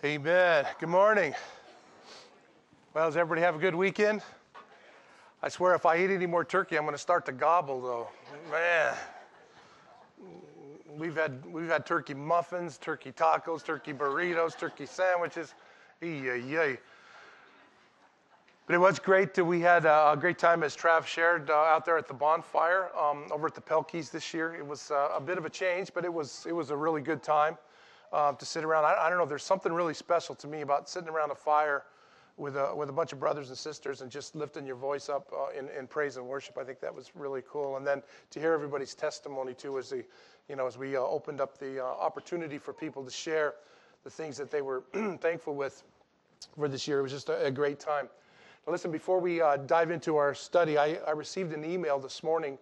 Amen. Good morning. Well, does everybody have a good weekend? I swear if I eat any more turkey, I'm going to start to gobble, though. Man, we've had turkey muffins, turkey tacos, turkey burritos, turkey sandwiches. Yay. But it was great. We had a great time, as Trav shared, out there at the bonfire over at the Pelkeys this year. It was a bit of a change, but it was a really good time to sit around. I don't know. There's something really special to me about sitting around a fire with a bunch of brothers and sisters and just lifting your voice up in praise and worship. I think that was really cool. And then to hear everybody's testimony too, as we opened up the opportunity for people to share the things that they were thankful for this year. It was just a great time. Now listen, before we dive into our study, I received an email this morning.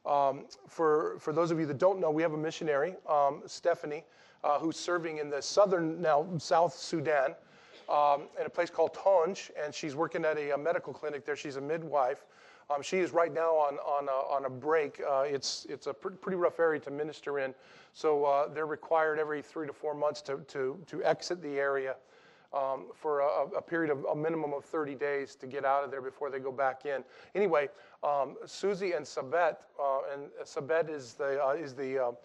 For those of you that don't know, we have a missionary, Stephanie, who's serving in the South Sudan, in a place called Tonj, and she's working at a medical clinic there. She's a midwife. She is right now on a break. It's a pretty rough area to minister in, so they're required every 3 to 4 months to exit the area for a period of a minimum of 30 days to get out of there before they go back in. Anyway, Susie and Sabet, and Sabet is the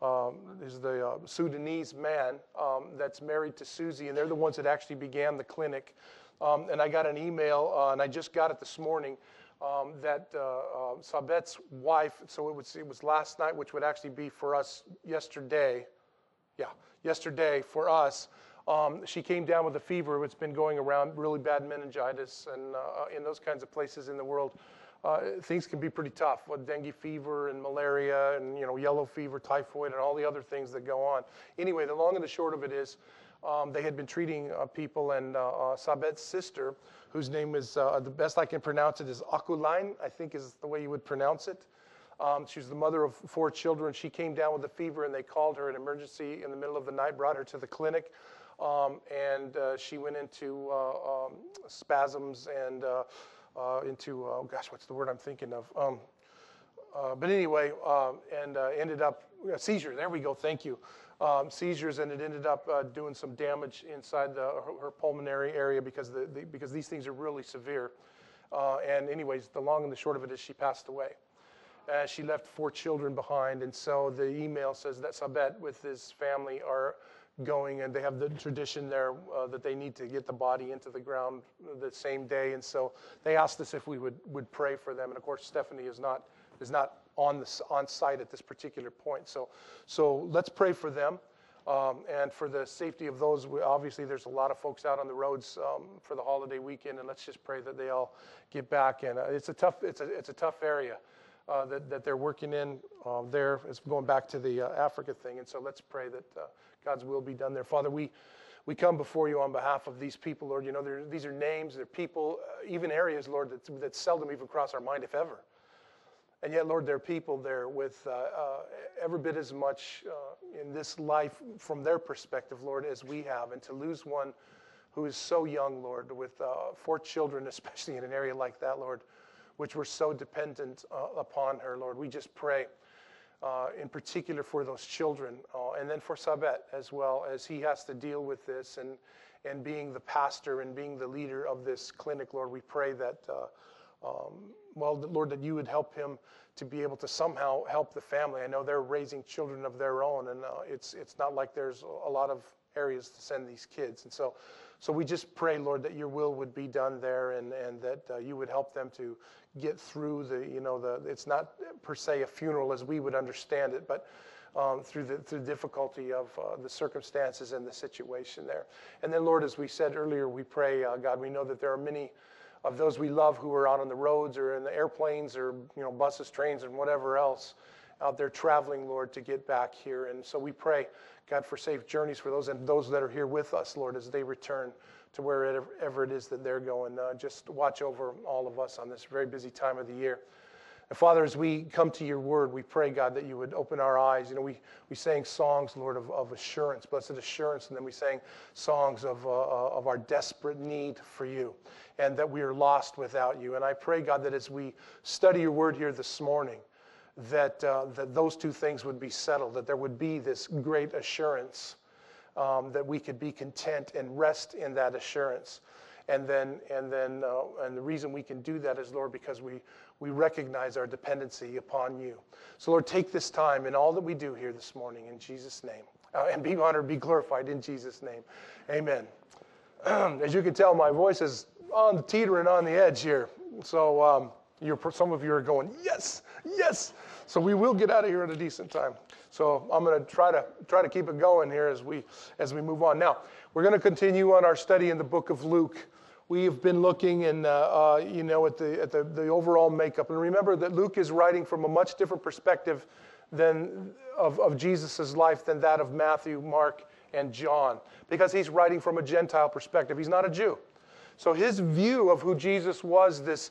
Sudanese man that's married to Susie, and they're the ones that actually began the clinic. And I got an email, and I just got it this morning, that Sabet's wife, so it was last night, which would actually be for us yesterday. Yeah, yesterday for us. She came down with a fever. It's been going around, really bad meningitis, and in those kinds of places in the world, things can be pretty tough with dengue fever and malaria and yellow fever, typhoid, and all the other things that go on. Anyway, the long and the short of it is, they had been treating people, and Sabet's sister, whose name is, the best I can pronounce it, is Akulain, I think is the way you would pronounce it. She's the mother of 4 children. She came down with a fever, and they called her an emergency in the middle of the night, brought her to the clinic. And she went into spasms and into, what's the word I'm thinking of? But anyway, and ended up, seizure, there we go, thank you. Seizures, and it ended up doing some damage inside her pulmonary area because these things are really severe. And anyways, the long and the short of it is she passed away. She left 4 children behind, and so the email says that Sabet with his family are going, and they have the tradition there that they need to get the body into the ground the same day, and so they asked us if we would pray for them. And of course, Stephanie is not on site at this particular point. So let's pray for them and for the safety of those. Obviously, there's a lot of folks out on the roads for the holiday weekend, and let's just pray that they all get back. And it's a tough area that they're working in there. It's going back to the Africa thing, and so let's pray that God's will be done there. Father, we come before you on behalf of these people, Lord. These are names, they're people, even areas, Lord, that seldom even cross our mind, if ever. And yet, Lord, there are people there with every bit as much in this life from their perspective, Lord, as we have. And to lose one who is so young, Lord, with 4 children, especially in an area like that, Lord, which we're so dependent upon her, Lord. We just pray in particular for those children, and then for Sabet as well, as he has to deal with this and being the pastor and being the leader of this clinic, Lord. We pray that, Lord, that you would help him to be able to somehow help the family. I know they're raising children of their own, and it's not like there's a lot of areas to send these kids. And so we just pray, Lord, that your will would be done there, and that you would help them to get through it's not per se a funeral as we would understand it, but through the difficulty of the circumstances and the situation there. And then, Lord, as we said earlier, we pray, God, we know that there are many of those we love who are out on the roads or in the airplanes or buses, trains, and whatever else out there traveling, Lord, to get back here. And so we pray, God, for safe journeys for those and those that are here with us, Lord, as they return to wherever it is that they're going. Just watch over all of us on this very busy time of the year. And Father, as we come to your word, we pray, God, that you would open our eyes. We sang songs, Lord, of assurance, blessed assurance, and then we sang songs of our desperate need for you, and that we are lost without you. And I pray, God, that as we study your word here this morning, that those two things would be settled, that there would be this great assurance that we could be content and rest in that assurance. And the reason we can do that is, Lord, because we recognize our dependency upon you. So, Lord, take this time in all that we do here this morning in Jesus' name. And be honored, be glorified in Jesus' name. Amen. As you can tell, my voice is on the teetering on the edge here. So some of you are going, yes, yes. So we will get out of here at a decent time. So I'm going to try to keep it going here as we move on. Now, we're going to continue on our study in the book of Luke. We have been looking at the overall makeup. And remember that Luke is writing from a much different perspective of Jesus' life than that of Matthew, Mark, and John, because he's writing from a Gentile perspective. He's not a Jew. So his view of who Jesus was, this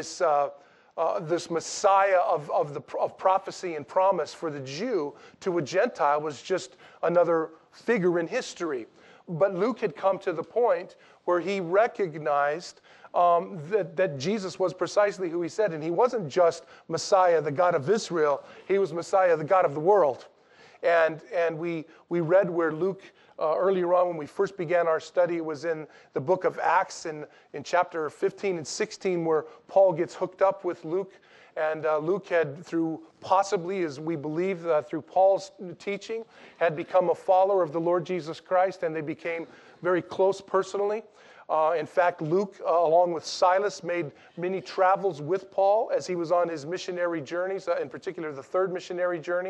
Messiah of prophecy and promise for the Jew to a Gentile, was just another figure in history. But Luke had come to the point where he recognized that Jesus was precisely who he said. And he wasn't just Messiah, the God of Israel. He was Messiah, the God of the world. And we read where Luke, earlier on when we first began our study, was in the book of Acts in chapter 15 and 16, where Paul gets hooked up with Luke. And Luke had, through possibly, as we believe, through Paul's teaching, had become a follower of the Lord Jesus Christ, and they became very close personally. In fact, Luke, along with Silas, made many travels with Paul as he was on his missionary journeys, in particular the second missionary journey.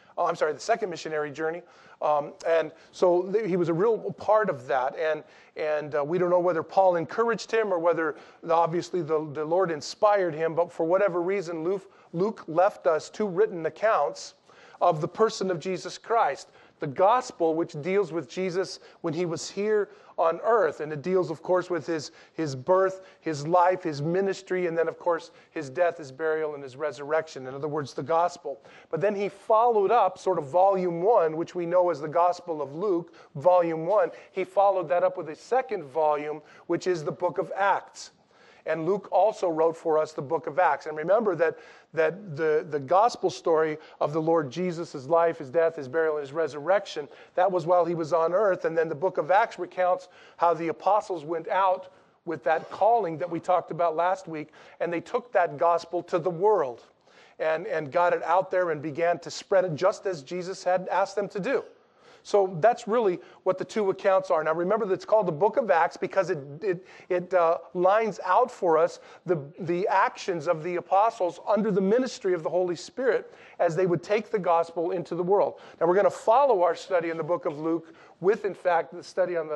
And so he was a real part of that. And we don't know whether Paul encouraged him or whether, obviously, the Lord inspired him. But for whatever reason, Luke left us two written accounts of the person of Jesus Christ. The gospel, which deals with Jesus when he was here on earth. And it deals, of course, with his birth, his life, his ministry, and then, of course, his death, his burial, and his resurrection. In other words, the gospel. But then he followed up sort of volume 1, which we know as the Gospel of Luke, volume 1. He followed that up with a second volume, which is the book of Acts. And Luke also wrote for us the book of Acts. And remember that the gospel story of the Lord Jesus' life, his death, his burial, and his resurrection, that was while he was on earth. And then the book of Acts recounts how the apostles went out with that calling that we talked about last week, and they took that gospel to the world and got it out there and began to spread it just as Jesus had asked them to do. So that's really what the two accounts are. Now remember that it's called the book of Acts because it lines out for us the actions of the apostles under the ministry of the Holy Spirit as they would take the gospel into the world. Now we're going to follow our study in the book of Luke with, in fact, the study on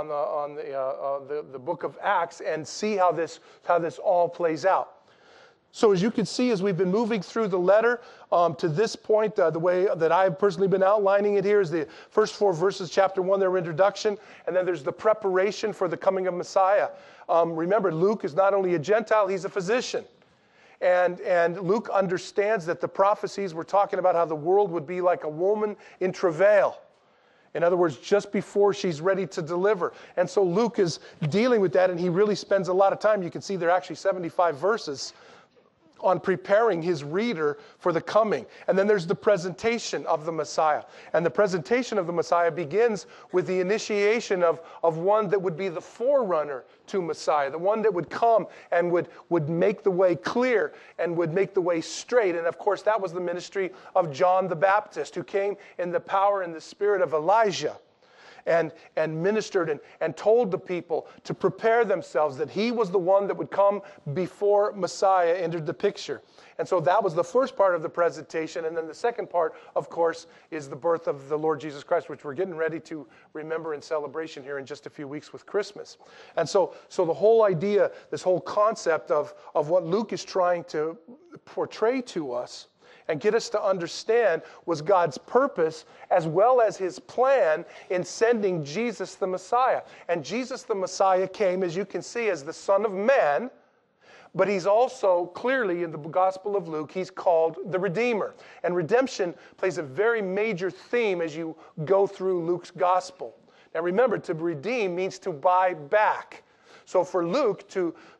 the book of Acts and see how this all plays out. So as you can see, as we've been moving through the letter to this point, the way that I've personally been outlining it here is the first 4 verses, chapter 1, their introduction, and then there's the preparation for the coming of Messiah. Remember, Luke is not only a Gentile, he's a physician. And Luke understands that the prophecies were talking about how the world would be like a woman in travail. In other words, just before she's ready to deliver. And so Luke is dealing with that, and he really spends a lot of time. You can see there are actually 75 verses on preparing his reader for the coming. And then there's the presentation of the Messiah. And the presentation of the Messiah begins with the initiation of one that would be the forerunner to Messiah, the one that would come and would make the way clear and would make the way straight. And of course, that was the ministry of John the Baptist, who came in the power and the spirit of Elijah. And ministered and told the people to prepare themselves, that he was the one that would come before Messiah entered the picture. And so that was the first part of the presentation. And then the second part, of course, is the birth of the Lord Jesus Christ, which we're getting ready to remember in celebration here in just a few weeks with Christmas. And so the whole idea, this whole concept of what Luke is trying to portray to us and get us to understand was God's purpose as well as his plan in sending Jesus the Messiah. And Jesus the Messiah came, as you can see, as the Son of Man, but he's also clearly in the Gospel of Luke, he's called the Redeemer. And redemption plays a very major theme as you go through Luke's Gospel. Now remember, to redeem means to buy back. So for Luke to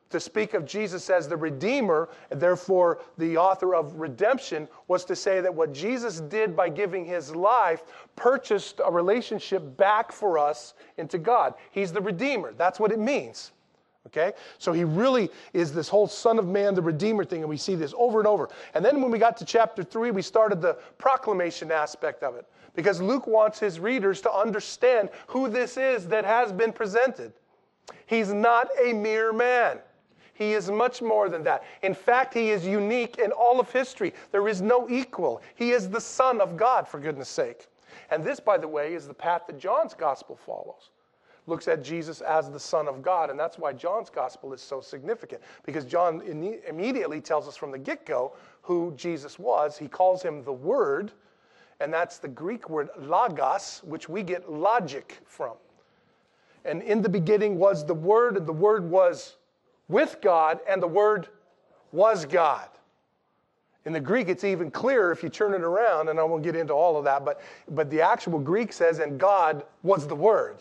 to speak of Jesus as the Redeemer, and therefore the author of redemption, was to say that what Jesus did by giving his life purchased a relationship back for us into God. He's the Redeemer. That's what it means. Okay? So he really is this whole Son of Man, the Redeemer thing, and we see this over and over. And then when we got to chapter 3, we started the proclamation aspect of it, because Luke wants his readers to understand who this is that has been presented. He's not a mere man. He is much more than that. In fact, he is unique in all of history. There is no equal. He is the Son of God, for goodness sake. And this, by the way, is the path that John's gospel follows. Looks at Jesus as the Son of God, and that's why John's gospel is so significant, because John immediately tells us from the get-go who Jesus was. He calls him the Word, and that's the Greek word logos, which we get logic from. And in the beginning was the Word, and the Word was with God, and the Word was God. In the Greek, it's even clearer if you turn it around, and I won't get into all of that, but the actual Greek says, and God was the Word.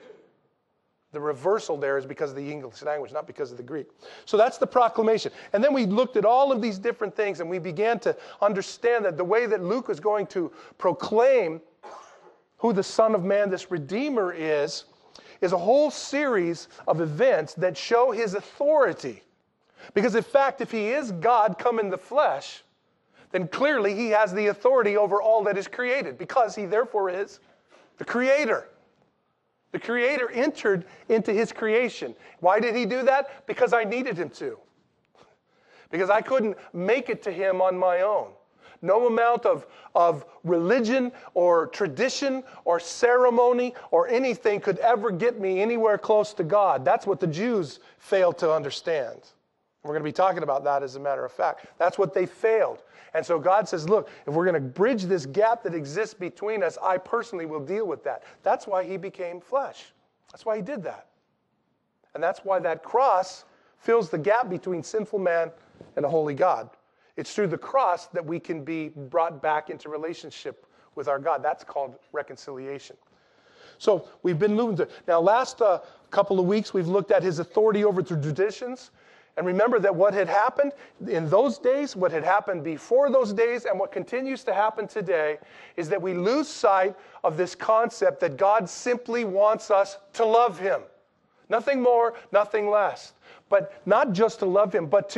The reversal there is because of the English language, not because of the Greek. So that's the proclamation. And then we looked at all of these different things, and we began to understand that the way that Luke is going to proclaim who the Son of Man, this Redeemer is a whole series of events that show his authority. Because in fact, if he is God come in the flesh, then clearly he has the authority over all that is created, because he therefore is the Creator. The Creator entered into his creation. Why did he do that? Because I needed him to. Because I couldn't make it to him on my own. No amount of religion or tradition or ceremony or anything could ever get me anywhere close to God. That's what the Jews failed to understand. We're going to be talking about that as a matter of fact. That's what they failed. And so God says, look, if we're going to bridge this gap that exists between us, I personally will deal with that. That's why he became flesh. That's why he did that. And that's why that cross fills the gap between sinful man and a holy God. It's through the cross that we can be brought back into relationship with our God. That's called reconciliation. So we've been moving to, now last couple of weeks we've looked at his authority over the traditions. And remember that what had happened in those days, what had happened before those days, and what continues to happen today is that we lose sight of this concept that God simply wants us to love him. Nothing more, nothing less. But not just to love him, but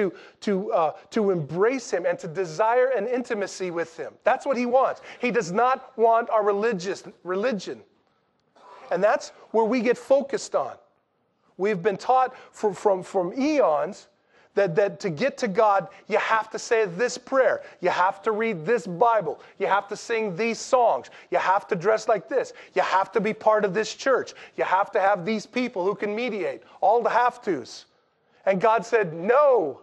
to embrace him and to desire an intimacy with him. That's what he wants. He does not want our religion. And that's where we get focused on. We've been taught from eons that to get to God, you have to say this prayer. You have to read this Bible. You have to sing these songs. You have to dress like this. You have to be part of this church. You have to have these people who can mediate. All the have-tos. And God said, no.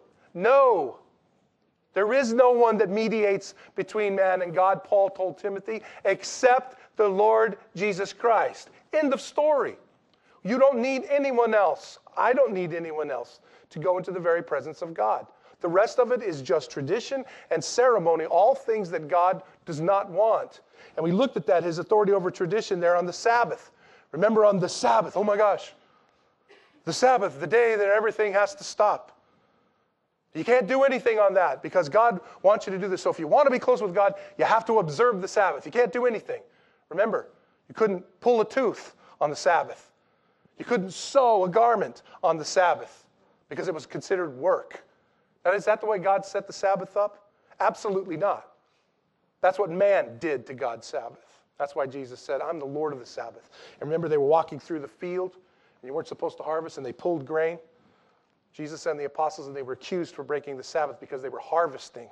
There is no one that mediates between man and God, Paul told Timothy, except the Lord Jesus Christ. End of story. You don't need anyone else. I don't need anyone else to go into the very presence of God. The rest of it is just tradition and ceremony, all things that God does not want. And we looked at that, his authority over tradition there on the Sabbath. Remember on the Sabbath, oh my gosh, the Sabbath, the day that everything has to stop. You can't do anything on that because God wants you to do this. So if you want to be close with God, you have to observe the Sabbath. You can't do anything. Remember, you couldn't pull a tooth on the Sabbath. You couldn't sew a garment on the Sabbath because it was considered work. Now, is that the way God set the Sabbath up? Absolutely not. That's what man did to God's Sabbath. That's why Jesus said, I'm the Lord of the Sabbath. And remember, they were walking through the field, and you weren't supposed to harvest, and they pulled grain. Jesus and the apostles, and they were accused for breaking the Sabbath because they were harvesting.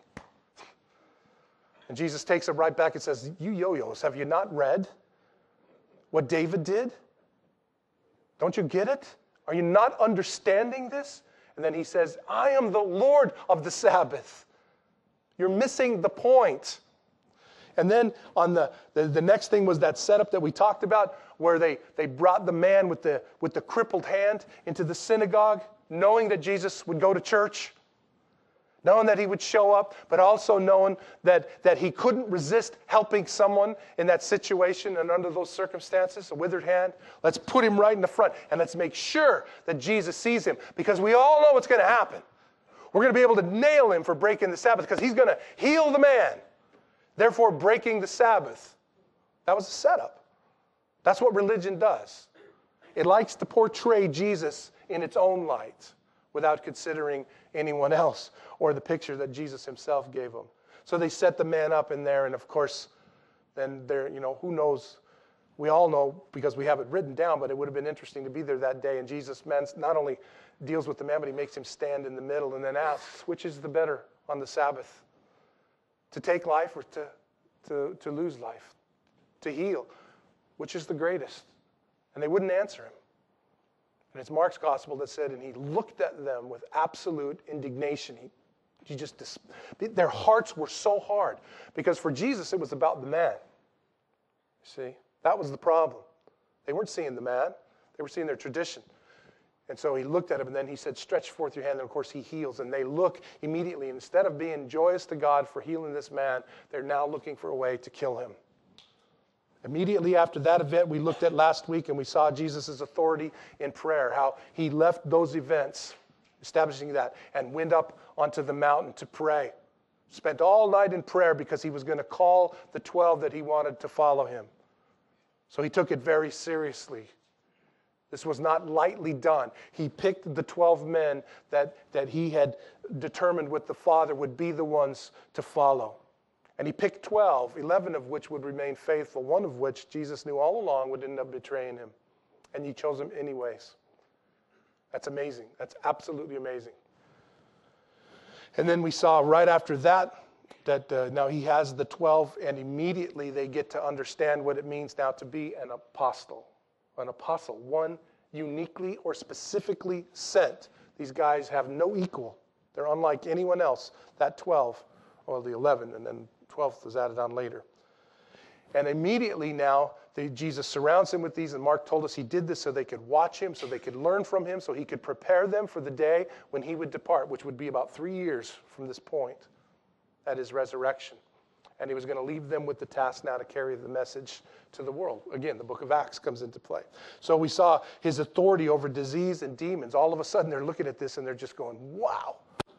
And Jesus takes them right back and says, you yo-yos, have you not read what David did? Don't you get it? Are you not understanding this? And then he says, I am the Lord of the Sabbath. You're missing the point. And then on the next thing was that setup that we talked about where they brought the man with the crippled hand into the synagogue, knowing that Jesus would go to church, knowing that he would show up, but also knowing that he couldn't resist helping someone in that situation and under those circumstances, a withered hand. Let's put him right in the front, and let's make sure that Jesus sees him, because we all know what's going to happen. We're going to be able to nail him for breaking the Sabbath, because he's going to heal the man, therefore breaking the Sabbath. That was a setup. That's what religion does. It likes to portray Jesus in its own light without considering anyone else or the picture that Jesus himself gave them. So they set the man up in there, and of course, then there, who knows? We all know because we have it written down, but it would have been interesting to be there that day. And Jesus not only deals with the man, but he makes him stand in the middle and then asks, which is the better on the Sabbath? To take life or to lose life? To heal? Which is the greatest? And they wouldn't answer him. And it's Mark's gospel that said, and he looked at them with absolute indignation. Their hearts were so hard. Because for Jesus, it was about the man. You see? That was the problem. They weren't seeing the man. They were seeing their tradition. And so he looked at him, and then he said, stretch forth your hand. And of course, he heals. And they look immediately. Instead of being joyous to God for healing this man, they're now looking for a way to kill him. Immediately after that event we looked at last week, and we saw Jesus' authority in prayer, how he left those events, establishing that, and went up onto the mountain to pray. Spent all night in prayer because he was going to call the 12 that he wanted to follow him. So he took it very seriously. This was not lightly done. He picked the 12 men that he had determined with the Father would be the ones to follow. And he picked 12, 11 of which would remain faithful, one of which Jesus knew all along would end up betraying him. And he chose him anyways. That's amazing. That's absolutely amazing. And then we saw right after that now he has the 12, and immediately they get to understand what it means now to be an apostle. An apostle, one uniquely or specifically sent. These guys have no equal. They're unlike anyone else. That 12, or the 11, and then 12th was added on later. And immediately now, Jesus surrounds him with these, and Mark told us he did this so they could watch him, so they could learn from him, so he could prepare them for the day when he would depart, which would be about 3 years from this point at his resurrection. And he was going to leave them with the task now to carry the message to the world. Again, the book of Acts comes into play. So we saw his authority over disease and demons. All of a sudden, they're looking at this, and they're just going, wow.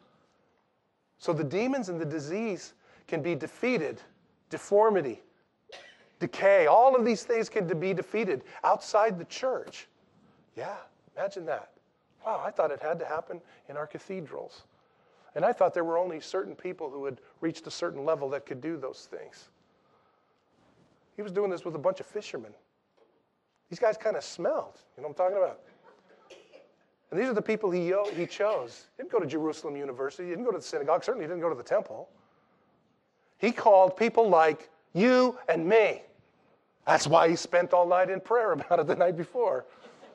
So the demons and the disease can be defeated. Deformity, decay, all of these things can be defeated outside the church. Yeah, imagine that. Wow, I thought it had to happen in our cathedrals. And I thought there were only certain people who had reached a certain level that could do those things. He was doing this with a bunch of fishermen. These guys kind of smelled. You know what I'm talking about? And these are the people he chose. He didn't go to Jerusalem University. He didn't go to the synagogue. Certainly he didn't go to the temple. He called people like you and me. That's why he spent all night in prayer about it the night before.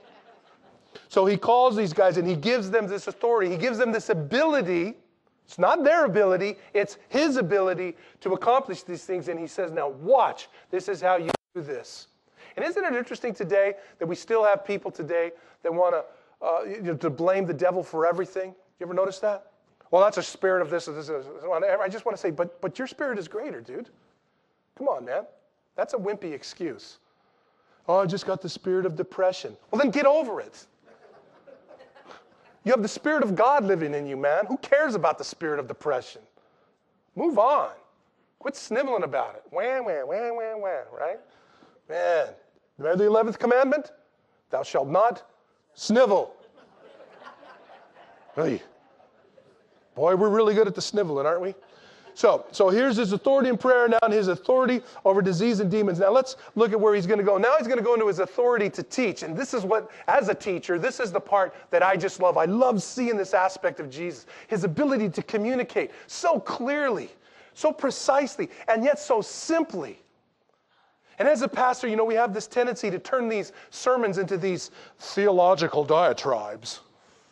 So he calls these guys and he gives them this authority. He gives them this ability. It's not their ability. It's his ability to accomplish these things. And he says, now watch. This is how you do this. And isn't it interesting today that we still have people today that want to blame the devil for everything? You ever notice that? Well, that's a spirit of this or this. I just want to say, but your spirit is greater, dude. Come on, man. That's a wimpy excuse. Oh, I just got the spirit of depression. Well, then get over it. You have the Spirit of God living in you, man. Who cares about the spirit of depression? Move on. Quit sniveling about it. Wham, wham, wham, wham, wham, right? Man, remember the 11th commandment? Thou shalt not snivel. Hey. Boy, we're really good at the sniveling, aren't we? So here's his authority in prayer now and his authority over disease and demons. Now let's look at where he's going to go. Now he's going to go into his authority to teach. And this is what, as a teacher, this is the part that I just love. I love seeing this aspect of Jesus. His ability to communicate so clearly, so precisely, and yet so simply. And as a pastor, we have this tendency to turn these sermons into these theological diatribes,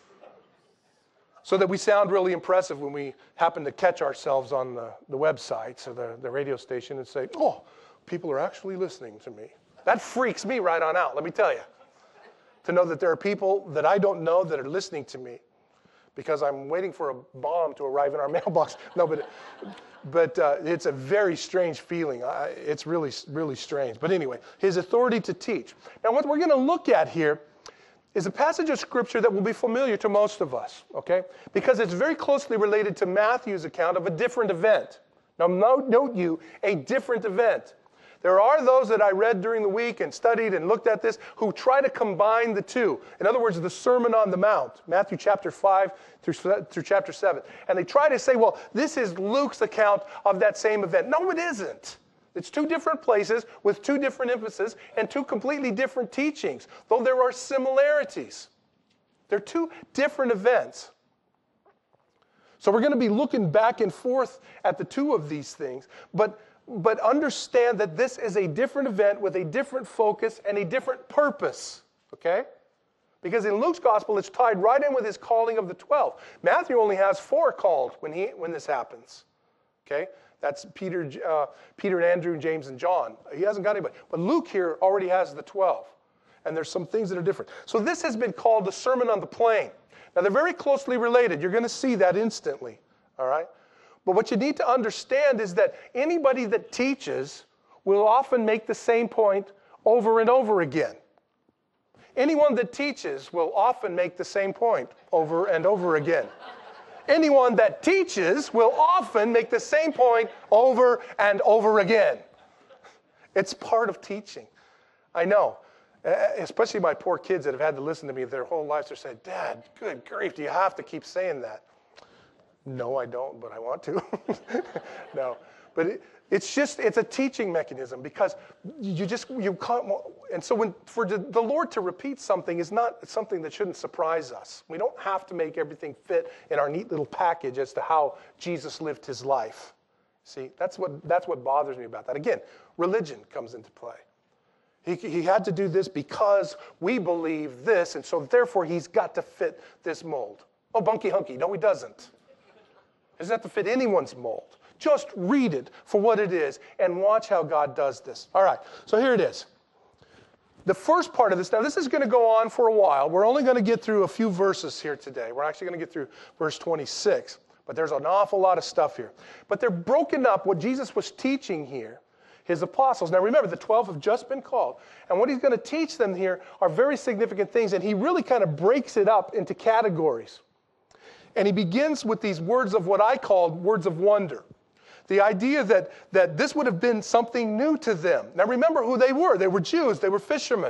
so that we sound really impressive when we happen to catch ourselves on the websites or the radio station and say, oh, people are actually listening to me. That freaks me right on out, let me tell you. To know that there are people that I don't know that are listening to me. because I'm waiting for a bomb to arrive in our mailbox. No, but it's a very strange feeling. It's really, really strange. But anyway, his authority to teach. Now, what we're going to look at here is a passage of Scripture that will be familiar to most of us, okay? Because it's very closely related to Matthew's account of a different event. Now, note you, a different event. There are those that I read during the week and studied and looked at this who try to combine the two. In other words, the Sermon on the Mount, Matthew chapter 5 through chapter 7. And they try to say, well, this is Luke's account of that same event. No, it isn't. It's two different places with two different emphases and two completely different teachings, though there are similarities. They're two different events. So we're going to be looking back and forth at the two of these things, but understand that this is a different event with a different focus and a different purpose, okay? Because in Luke's gospel, it's tied right in with his calling of the 12. Matthew only has 4 called when this happens, okay? That's Peter, and Andrew, James, and John. He hasn't got anybody. But Luke here already has the 12. And there's some things that are different. So this has been called the Sermon on the Plain. Now, they're very closely related. You're going to see that instantly, all right? But what you need to understand is that anybody that teaches will often make the same point over and over again. Anyone that teaches will often make the same point over and over again. Anyone that teaches will often make the same point over and over again. It's part of teaching. I know. Especially my poor kids that have had to listen to me their whole lives. They're saying, Dad, good grief, do you have to keep saying that? No, I don't, but I want to. No, but it's a teaching mechanism because you can't, and so for the Lord to repeat something is not something that shouldn't surprise us. We don't have to make everything fit in our neat little package as to how Jesus lived his life. See, that's what bothers me about that. Again, religion comes into play. He had to do this because we believe this, and so therefore he's got to fit this mold. Oh, bunky hunky. No, he doesn't. It doesn't have to fit anyone's mold. Just read it for what it is and watch how God does this. All right, so here it is. The first part of this, now this is going to go on for a while. We're only going to get through a few verses here today. We're actually going to get through verse 26, but there's an awful lot of stuff here. But they're broken up, what Jesus was teaching here, his apostles. Now remember, the 12 have just been called. And what he's going to teach them here are very significant things, and he really kind of breaks it up into categories. And he begins with these words of what I called words of wonder. The idea that this would have been something new to them. Now remember who they were. They were Jews. They were fishermen.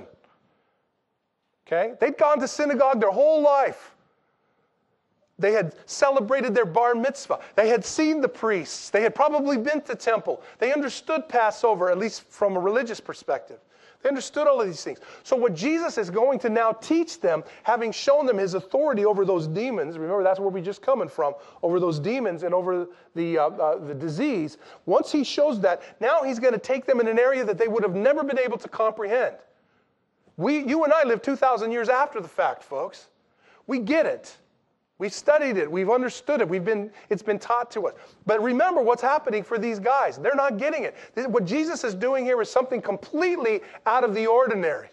Okay? They'd gone to synagogue their whole life. They had celebrated their bar mitzvah. They had seen the priests. They had probably been to temple. They understood Passover, at least from a religious perspective. They understood all of these things. So what Jesus is going to now teach them, having shown them his authority over those demons, remember that's where we just coming from, over those demons and over the disease. Once he shows that, now he's going to take them in an area that they would have never been able to comprehend. You and I live 2,000 years after the fact, folks. We get it. We've studied it. We've understood it. It's been taught to us. But remember what's happening for these guys. They're not getting it. What Jesus is doing here is something completely out of the ordinary.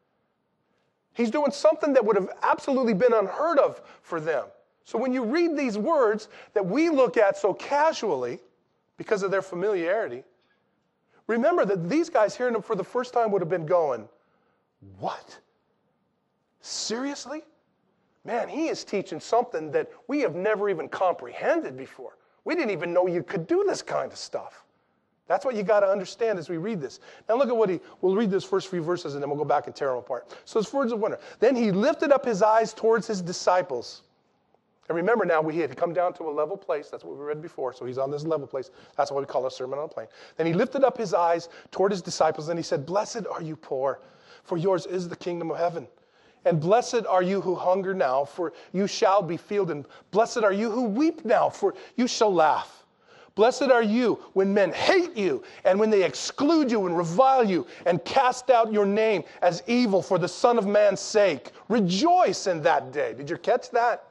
He's doing something that would have absolutely been unheard of for them. So when you read these words that we look at so casually because of their familiarity, remember that these guys hearing them for the first time would have been going, what? Seriously? Man, he is teaching something that we have never even comprehended before. We didn't even know you could do this kind of stuff. That's what you got to understand as we read this. Now look at we'll read this first few verses and then we'll go back and tear them apart. So it's words of wonder. Then he lifted up his eyes towards his disciples. And remember now, he had come down to a level place. That's what we read before. So he's on this level place. That's what we call a sermon on a plain. Then he lifted up his eyes toward his disciples and he said, "Blessed are you poor, for yours is the kingdom of heaven. And blessed are you who hunger now, for you shall be filled. And blessed are you who weep now, for you shall laugh. Blessed are you when men hate you, and when they exclude you and revile you, and cast out your name as evil for the Son of Man's sake. Rejoice in that day." Did you catch that?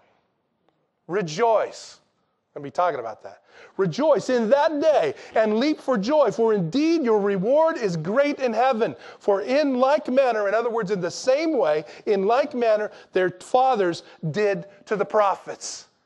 Rejoice. I'm going to be talking about that. Rejoice in that day and leap for joy, for indeed your reward is great in heaven. For in like manner, in other words, in the same way, in like manner, their fathers did to the prophets.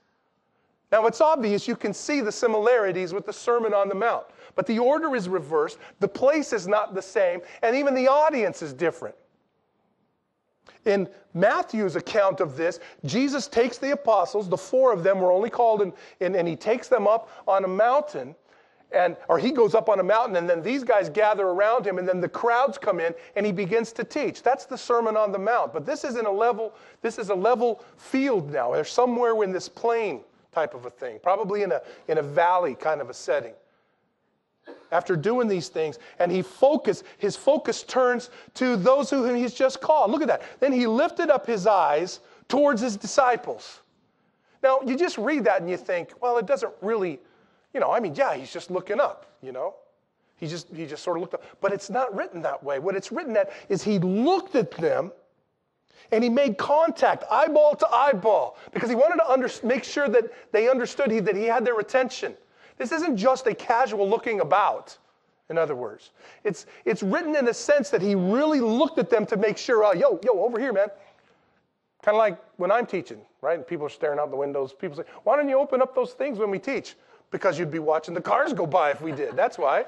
Now, it's obvious you can see the similarities with the Sermon on the Mount, but the order is reversed, the place is not the same, and even the audience is different. In Matthew's account of this, Jesus takes the apostles, the 4 of them were only called, and he takes them up on a mountain, or he goes up on a mountain, and then these guys gather around him, and then the crowds come in, and he begins to teach. That's the Sermon on the Mount, but this is a level field now. They're somewhere in this plain type of a thing, probably in a valley kind of a setting. After doing these things, and his focus turns to those whom he's just called. Look at that. Then he lifted up his eyes towards his disciples. Now, you just read that and you think, well, it doesn't really, he's just looking up, He just sort of looked up. But it's not written that way. What it's written at is he looked at them and he made contact, eyeball to eyeball, because he wanted to make sure that they understood that he had their attention. This isn't just a casual looking about, in other words. It's written in a sense that he really looked at them to make sure, yo, over here, man. Kind of like when I'm teaching, right? And people are staring out the windows. People say, why don't you open up those things when we teach? Because you'd be watching the cars go by if we did. That's why.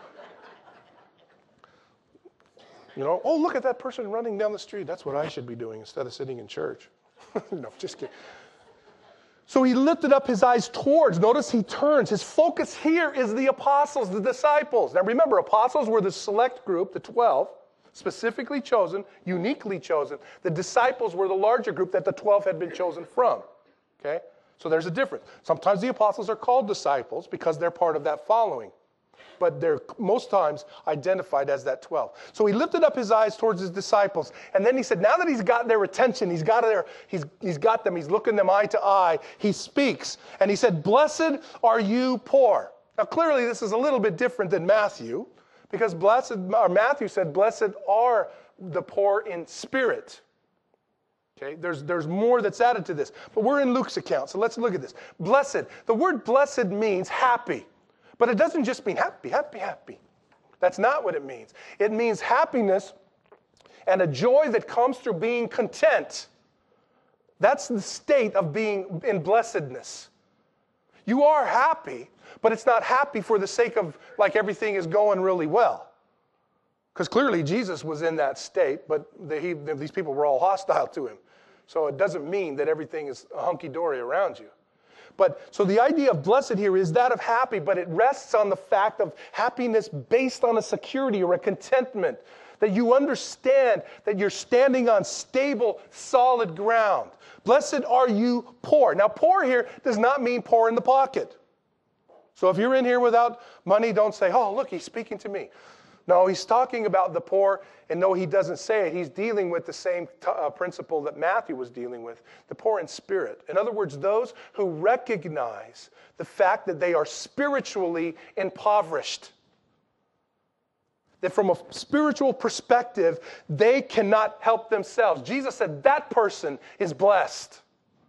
Oh, look at that person running down the street. That's what I should be doing instead of sitting in church. No, just kidding. So he lifted up his eyes towards. Notice he turns. His focus here is the apostles, the disciples. Now remember, apostles were the select group, the 12, specifically chosen, uniquely chosen. The disciples were the larger group that the 12 had been chosen from. Okay? So there's a difference. Sometimes the apostles are called disciples because they're part of that following. But they're most times identified as that 12. So he lifted up his eyes towards his disciples, and then he said, now that he's got their attention, he's got them, he's looking them eye to eye, he speaks, and he said, blessed are you poor. Now clearly this is a little bit different than Matthew, because Matthew said, blessed are the poor in spirit. Okay, there's more that's added to this, but we're in Luke's account, so let's look at this. Blessed, the word blessed means happy. But it doesn't just mean happy, happy, happy. That's not what it means. It means happiness and a joy that comes through being content. That's the state of being in blessedness. You are happy, but it's not happy for the sake of like everything is going really well. Because clearly Jesus was in that state, but these people were all hostile to him. So it doesn't mean that everything is hunky-dory around you. So the idea of blessed here is that of happy, but it rests on the fact of happiness based on a security or a contentment, that you understand that you're standing on stable, solid ground. Blessed are you poor. Now, poor here does not mean poor in the pocket. So if you're in here without money, don't say, oh, look, he's speaking to me. No, he's talking about the poor, and no, he doesn't say it. He's dealing with the same principle that Matthew was dealing with, the poor in spirit. In other words, those who recognize the fact that they are spiritually impoverished. That from a spiritual perspective, they cannot help themselves. Jesus said that person is blessed.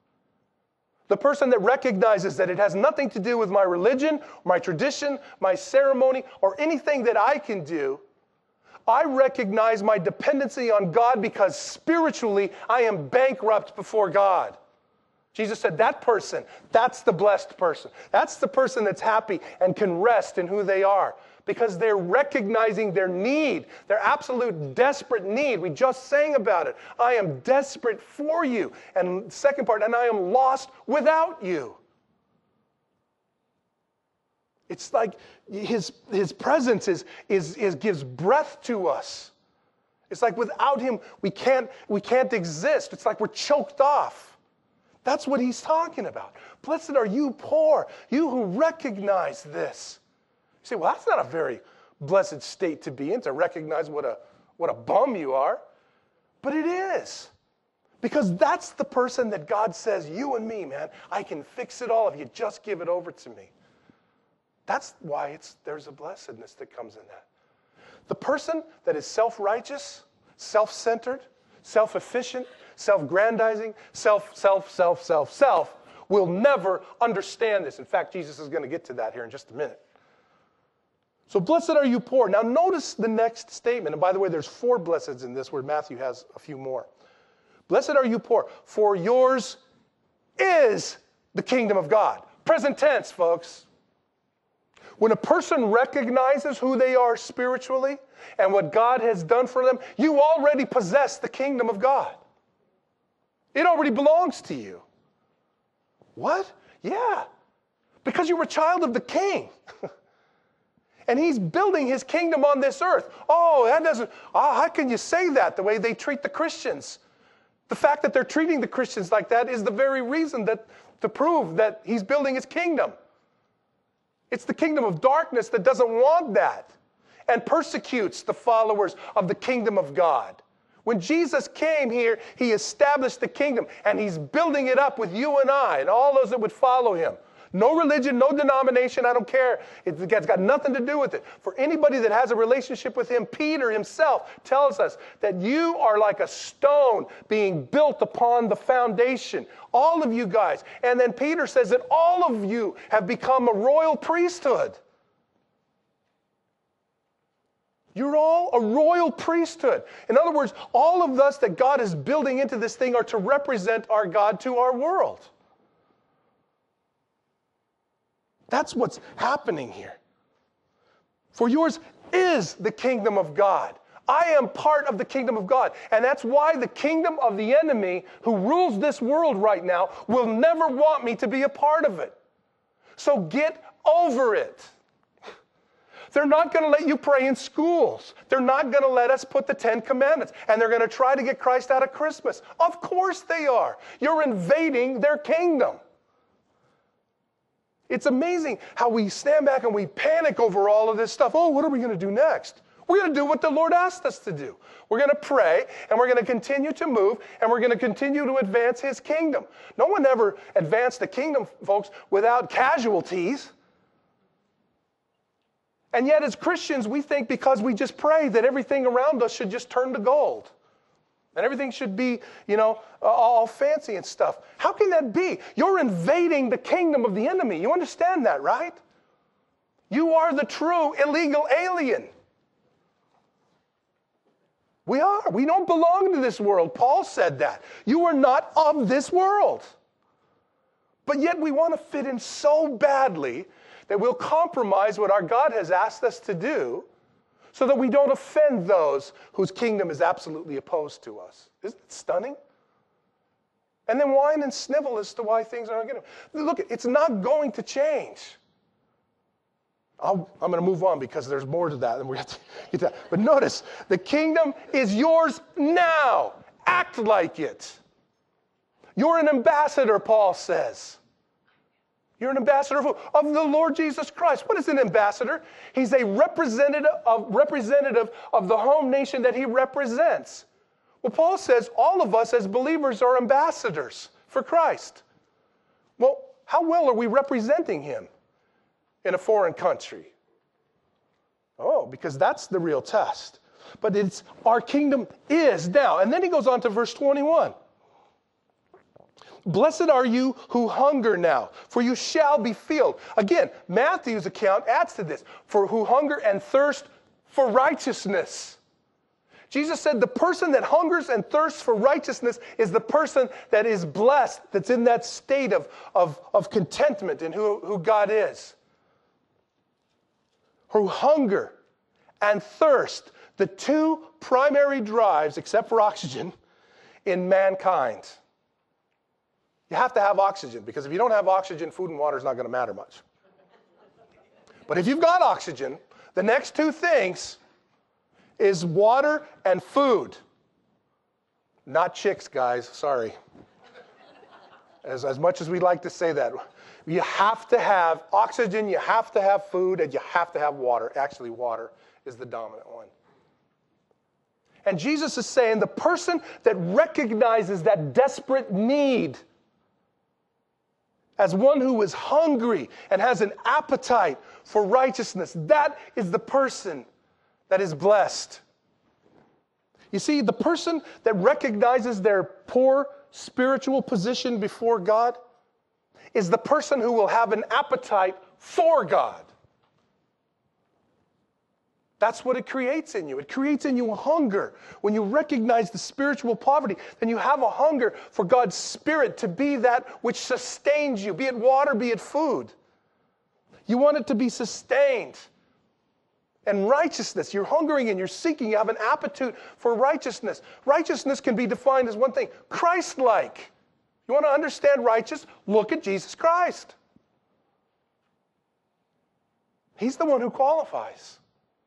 The person that recognizes that it has nothing to do with my religion, my tradition, my ceremony, or anything that I can do. I recognize my dependency on God because spiritually I am bankrupt before God. Jesus said that person, that's the blessed person. That's the person that's happy and can rest in who they are because they're recognizing their need, their absolute desperate need. We just sang about it. I am desperate for you. And second part, and I am lost without you. It's like his presence gives breath to us. It's like without him, we can't exist. It's like we're choked off. That's what he's talking about. Blessed are you poor, you who recognize this. You say, well, that's not a very blessed state to be in, to recognize what a bum you are. But it is. Because that's the person that God says, you and me, man, I can fix it all if you just give it over to me. That's why there's a blessedness that comes in that. The person that is self-righteous, self-centered, self-efficient, self-grandizing, self will never understand this. In fact, Jesus is going to get to that here in just a minute. So blessed are you poor. Now notice the next statement. And by the way, there's 4 blesseds in this where Matthew has a few more. Blessed are you poor, for yours is the kingdom of God. Present tense, folks. When a person recognizes who they are spiritually and what God has done for them, you already possess the kingdom of God. It already belongs to you. What? Yeah. Because you're a child of the King. And he's building his kingdom on this earth. How can you say that the way they treat the Christians? The fact that they're treating the Christians like that is the very reason to prove that he's building his kingdom. It's the kingdom of darkness that doesn't want that and persecutes the followers of the kingdom of God. When Jesus came here, he established the kingdom, and he's building it up with you and I and all those that would follow him. No religion, no denomination, I don't care. It's got nothing to do with it. For anybody that has a relationship with him, Peter himself tells us that you are like a stone being built upon the foundation. All of you guys. And then Peter says that all of you have become a royal priesthood. You're all a royal priesthood. In other words, all of us that God is building into this thing are to represent our God to our world. That's what's happening here. For yours is the kingdom of God. I am part of the kingdom of God. And that's why the kingdom of the enemy who rules this world right now will never want me to be a part of it. So get over it. They're not going to let you pray in schools. They're not going to let us put the 10 Commandments. And they're going to try to get Christ out of Christmas. Of course they are. You're invading their kingdom. It's amazing how we stand back and we panic over all of this stuff. Oh, what are we going to do next? We're going to do what the Lord asked us to do. We're going to pray, and we're going to continue to move, and we're going to continue to advance his kingdom. No one ever advanced the kingdom, folks, without casualties. And yet as Christians, we think because we just pray that everything around us should just turn to gold. And everything should be, all fancy and stuff. How can that be? You're invading the kingdom of the enemy. You understand that, right? You are the true illegal alien. We are. We don't belong to this world. Paul said that. You are not of this world. But yet we want to fit in so badly that we'll compromise what our God has asked us to do so that we don't offend those whose kingdom is absolutely opposed to us. Isn't it stunning? And then whine and snivel as to why things aren't going to. Look, it's not going to change. I'm going to move on because there's more to that, and we have to get that. But notice, the kingdom is yours now. Act like it. You're an ambassador, Paul says. You're an ambassador of the Lord Jesus Christ. What is an ambassador? He's a representative of the home nation that he represents. Well, Paul says all of us as believers are ambassadors for Christ. Well, how well are we representing him in a foreign country? Oh, because that's the real test. But it's our kingdom is now. And then he goes on to verse 21. Blessed are you who hunger now, for you shall be filled. Again, Matthew's account adds to this. For who hunger and thirst for righteousness. Jesus said the person that hungers and thirsts for righteousness is the person that is blessed, that's in that state of contentment in who God is. Who hunger and thirst, the two primary drives, except for oxygen, in mankind. You have to have oxygen, because if you don't have oxygen, food and water is not going to matter much. But if you've got oxygen, the next two things is water and food. Not chicks, guys, sorry. As much as we like to say that. You have to have oxygen, you have to have food, and you have to have water. Actually, water is the dominant one. And Jesus is saying the person that recognizes that desperate need as one who is hungry and has an appetite for righteousness, that is the person that is blessed. You see, the person that recognizes their poor spiritual position before God is the person who will have an appetite for God. That's what it creates in you. It creates in you a hunger. When you recognize the spiritual poverty, then you have a hunger for God's Spirit to be that which sustains you, be it water, be it food. You want it to be sustained. And righteousness, you're hungering and you're seeking, you have an appetite for righteousness. Righteousness can be defined as one thing, Christ-like. You want to understand righteous? Look at Jesus Christ. He's the one who qualifies.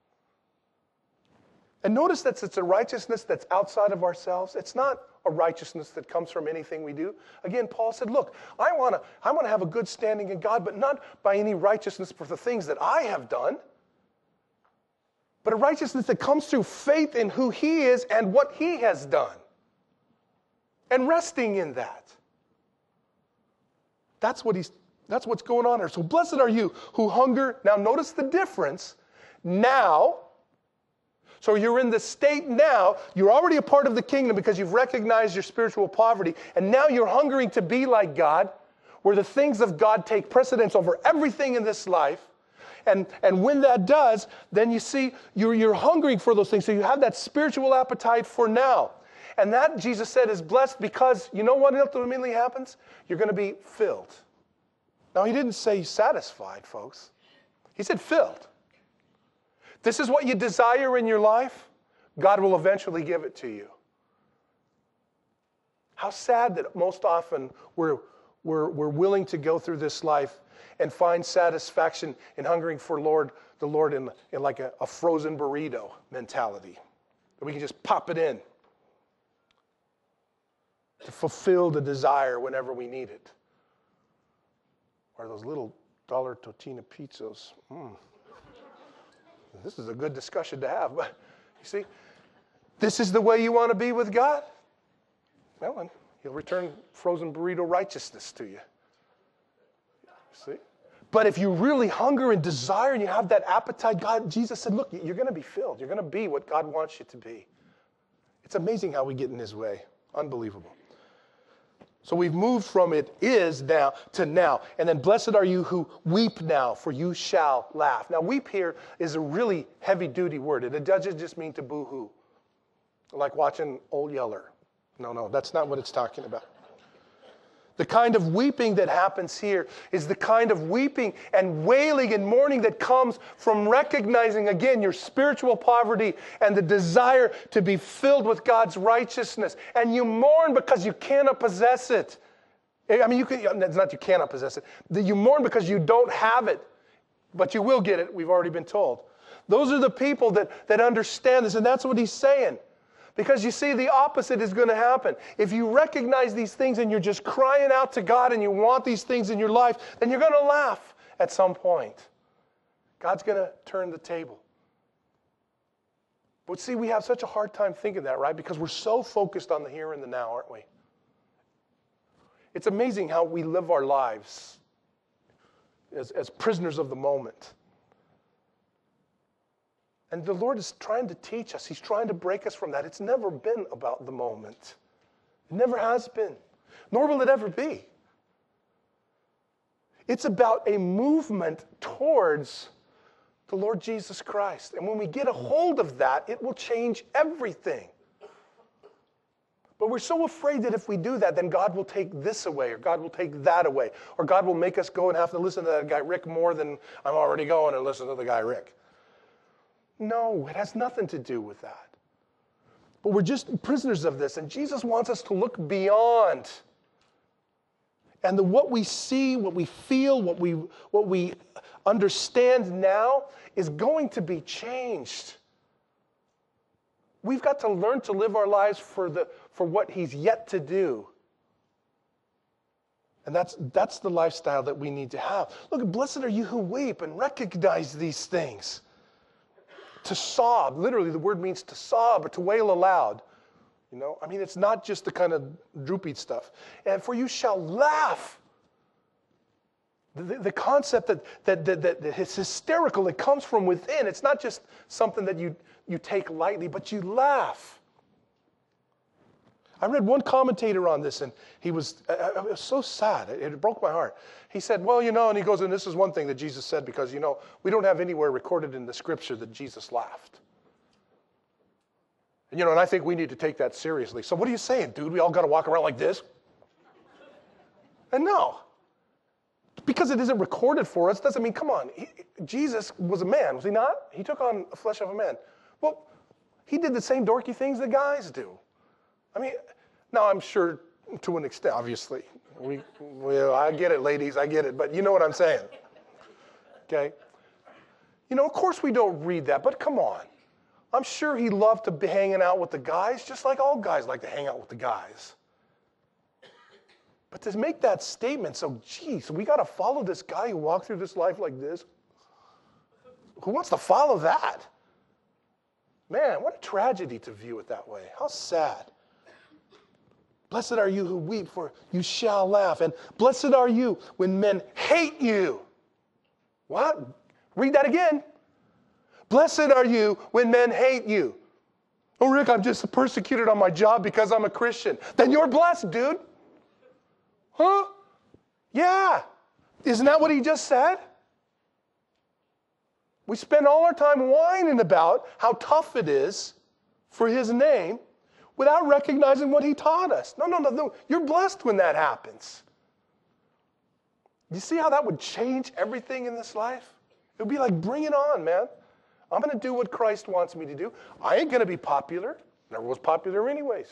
And notice that it's a righteousness that's outside of ourselves. It's not a righteousness that comes from anything we do. Again, Paul said, look, I want to have a good standing in God, but not by any righteousness for the things that I have done, but a righteousness that comes through faith in who He is and what He has done, and resting in that. That's what's going on here. So blessed are you who hunger. Now notice the difference. Now, so you're in the state now, you're already a part of the kingdom because you've recognized your spiritual poverty, and now you're hungering to be like God, where the things of God take precedence over everything in this life. And when that does, then you see you're hungering for those things. So you have that spiritual appetite for now. And that, Jesus said, is blessed because you know what ultimately happens? You're going to be filled. Now, He didn't say satisfied, folks. He said filled. This is what you desire in your life, God will eventually give it to you. How sad that most often we're willing to go through this life and find satisfaction in hungering for the Lord in like a frozen burrito mentality. That we can just pop it in to fulfill the desire whenever we need it. Or those little dollar Totino pizzas. This is a good discussion to have, but you see, this is the way you want to be with God? Well, then He'll return frozen burrito righteousness to you. See? But if you really hunger and desire and you have that appetite, Jesus said, look, you're going to be filled. You're going to be what God wants you to be. It's amazing how we get in His way. Unbelievable. So we've moved from it is now to now. And then blessed are you who weep now, for you shall laugh. Now weep here is a really heavy-duty word. And it doesn't just mean to boo-hoo. Like watching Old Yeller. No, that's not what it's talking about. The kind of weeping that happens here is the kind of weeping and wailing and mourning that comes from recognizing, again, your spiritual poverty and the desire to be filled with God's righteousness. And you mourn because you cannot possess it. I mean, it's not you cannot possess it. You mourn because you don't have it. But you will get it, we've already been told. Those are the people that understand this, and that's what he's saying. Because you see, the opposite is going to happen. If you recognize these things and you're just crying out to God and you want these things in your life, then you're going to laugh at some point. God's going to turn the table. But see, we have such a hard time thinking that, right? Because we're so focused on the here and the now, aren't we? It's amazing how we live our lives as prisoners of the moment. And the Lord is trying to teach us. He's trying to break us from that. It's never been about the moment. It never has been. Nor will it ever be. It's about a movement towards the Lord Jesus Christ. And when we get a hold of that, it will change everything. But we're so afraid that if we do that, then God will take this away, or God will take that away, or God will make us go and have to listen to that guy Rick more than I'm already going and listen to the guy Rick. No, it has nothing to do with that. But we're just prisoners of this, and Jesus wants us to look beyond. And what we see, what we feel, what we understand now is going to be changed. We've got to learn to live our lives for what He's yet to do. And that's the lifestyle that we need to have. Look, blessed are you who weep and recognize these things. To sob, literally the word means to sob or to wail aloud. You know, I mean, it's not just the kind of droopy stuff. And for you shall laugh. The concept that it's hysterical, it comes from within. It's not just something that you take lightly, but you laugh. I read one commentator on this, and it was so sad. It broke my heart. He said, well, and he goes, and this is one thing that Jesus said, because, we don't have anywhere recorded in the scripture that Jesus laughed. And, and I think we need to take that seriously. So what are you saying, dude? We all got to walk around like this? And no. Because it isn't recorded for us doesn't mean, come on, Jesus was a man, was he not? He took on the flesh of a man. Well, he did the same dorky things that guys do. I mean, now I'm sure to an extent, obviously. I get it, ladies, I get it, but you know what I'm saying. Okay? Of course we don't read that, but come on. I'm sure he loved to be hanging out with the guys, just like all guys like to hang out with the guys. But to make that statement, so geez, we got to follow this guy who walked through this life like this? Who wants to follow that? Man, what a tragedy to view it that way. How sad. Blessed are you who weep, for you shall laugh. And blessed are you when men hate you. What? Read that again. Blessed are you when men hate you. Oh, Rick, I'm just persecuted on my job because I'm a Christian. Then you're blessed, dude. Huh? Yeah. Isn't that what he just said? We spend all our time whining about how tough it is for his name without recognizing what he taught us. No. You're blessed when that happens. You see how that would change everything in this life? It would be like, bring it on, man. I'm going to do what Christ wants me to do. I ain't going to be popular. Never was popular anyways.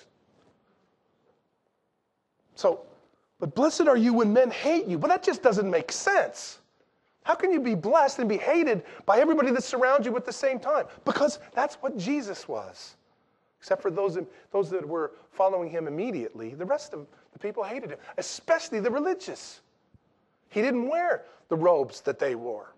But blessed are you when men hate you. But that just doesn't make sense. How can you be blessed and be hated by everybody that surrounds you at the same time? Because that's what Jesus was. Except for those that were following him immediately, the rest of the people hated him, especially the religious. He didn't wear the robes that they wore.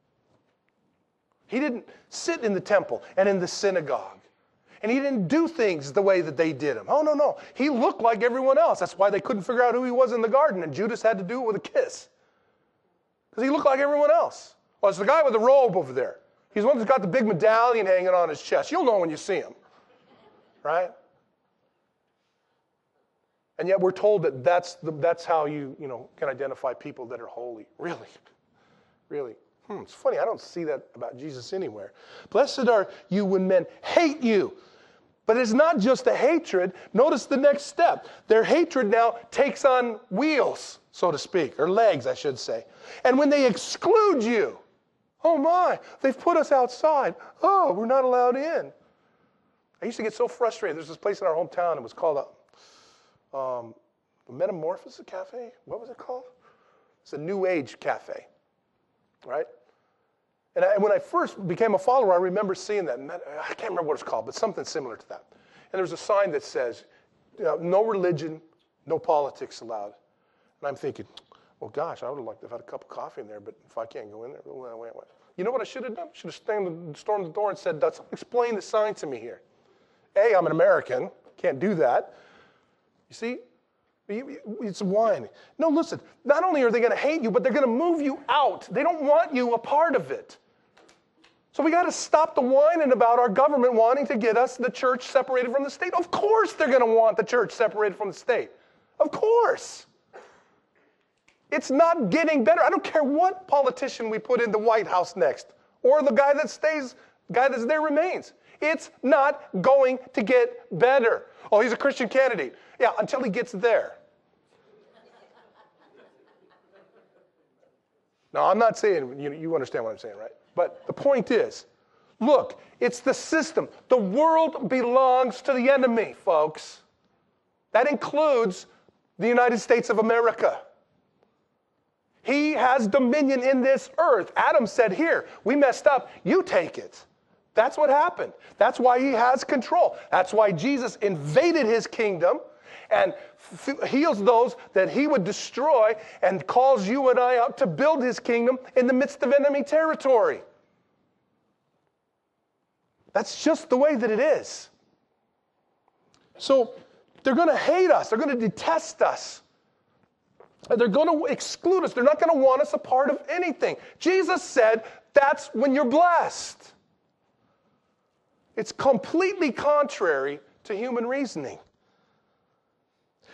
He didn't sit in the temple and in the synagogue. And he didn't do things the way that they did them. Oh, no. He looked like everyone else. That's why they couldn't figure out who he was in the garden, and Judas had to do it with a kiss. Because he looked like everyone else. Well, it's the guy with the robe over there. He's the one that's got the big medallion hanging on his chest. You'll know when you see him. Right? And yet we're told that that's how you can identify people that are holy. Really? Really? It's funny, I don't see that about Jesus anywhere. Blessed are you when men hate you. But it's not just a hatred. Notice the next step. Their hatred now takes on wheels, so to speak, or legs, I should say. And when they exclude you, oh my, they've put us outside. Oh, we're not allowed in. I used to get so frustrated. There's this place in our hometown. It was called Metamorphosis Cafe. What was it called? It's a New Age cafe. Right? And when I first became a follower, I remember seeing that. I can't remember what it's called, but something similar to that. And there's a sign that says, no religion, no politics allowed. And I'm thinking, well, gosh, I would have liked to have had a cup of coffee in there, but if I can't go in there, wait. You know what I should have done? I should have stormed the door and said, explain the sign to me here. A, I'm an American. Can't do that. You see? It's whining. No, listen, not only are they going to hate you, but they're going to move you out. They don't want you a part of it. So we got to stop the whining about our government wanting to get us the church separated from the state. Of course they're going to want the church separated from the state. Of course. It's not getting better. I don't care what politician we put in the White House next, or the guy that's there remains. It's not going to get better. Oh, he's a Christian candidate. Yeah, until he gets there. Now, I'm not saying, you understand what I'm saying, right? But the point is, look, it's the system. The world belongs to the enemy, folks. That includes the United States of America. He has dominion in this earth. Adam said, here, we messed up. You take it. That's what happened. That's why he has control. That's why Jesus invaded his kingdom and heals those that he would destroy and calls you and I out to build his kingdom in the midst of enemy territory. That's just the way that it is. So they're going to hate us. They're going to detest us. They're going to exclude us. They're not going to want us a part of anything. Jesus said that's when you're blessed. It's completely contrary to human reasoning.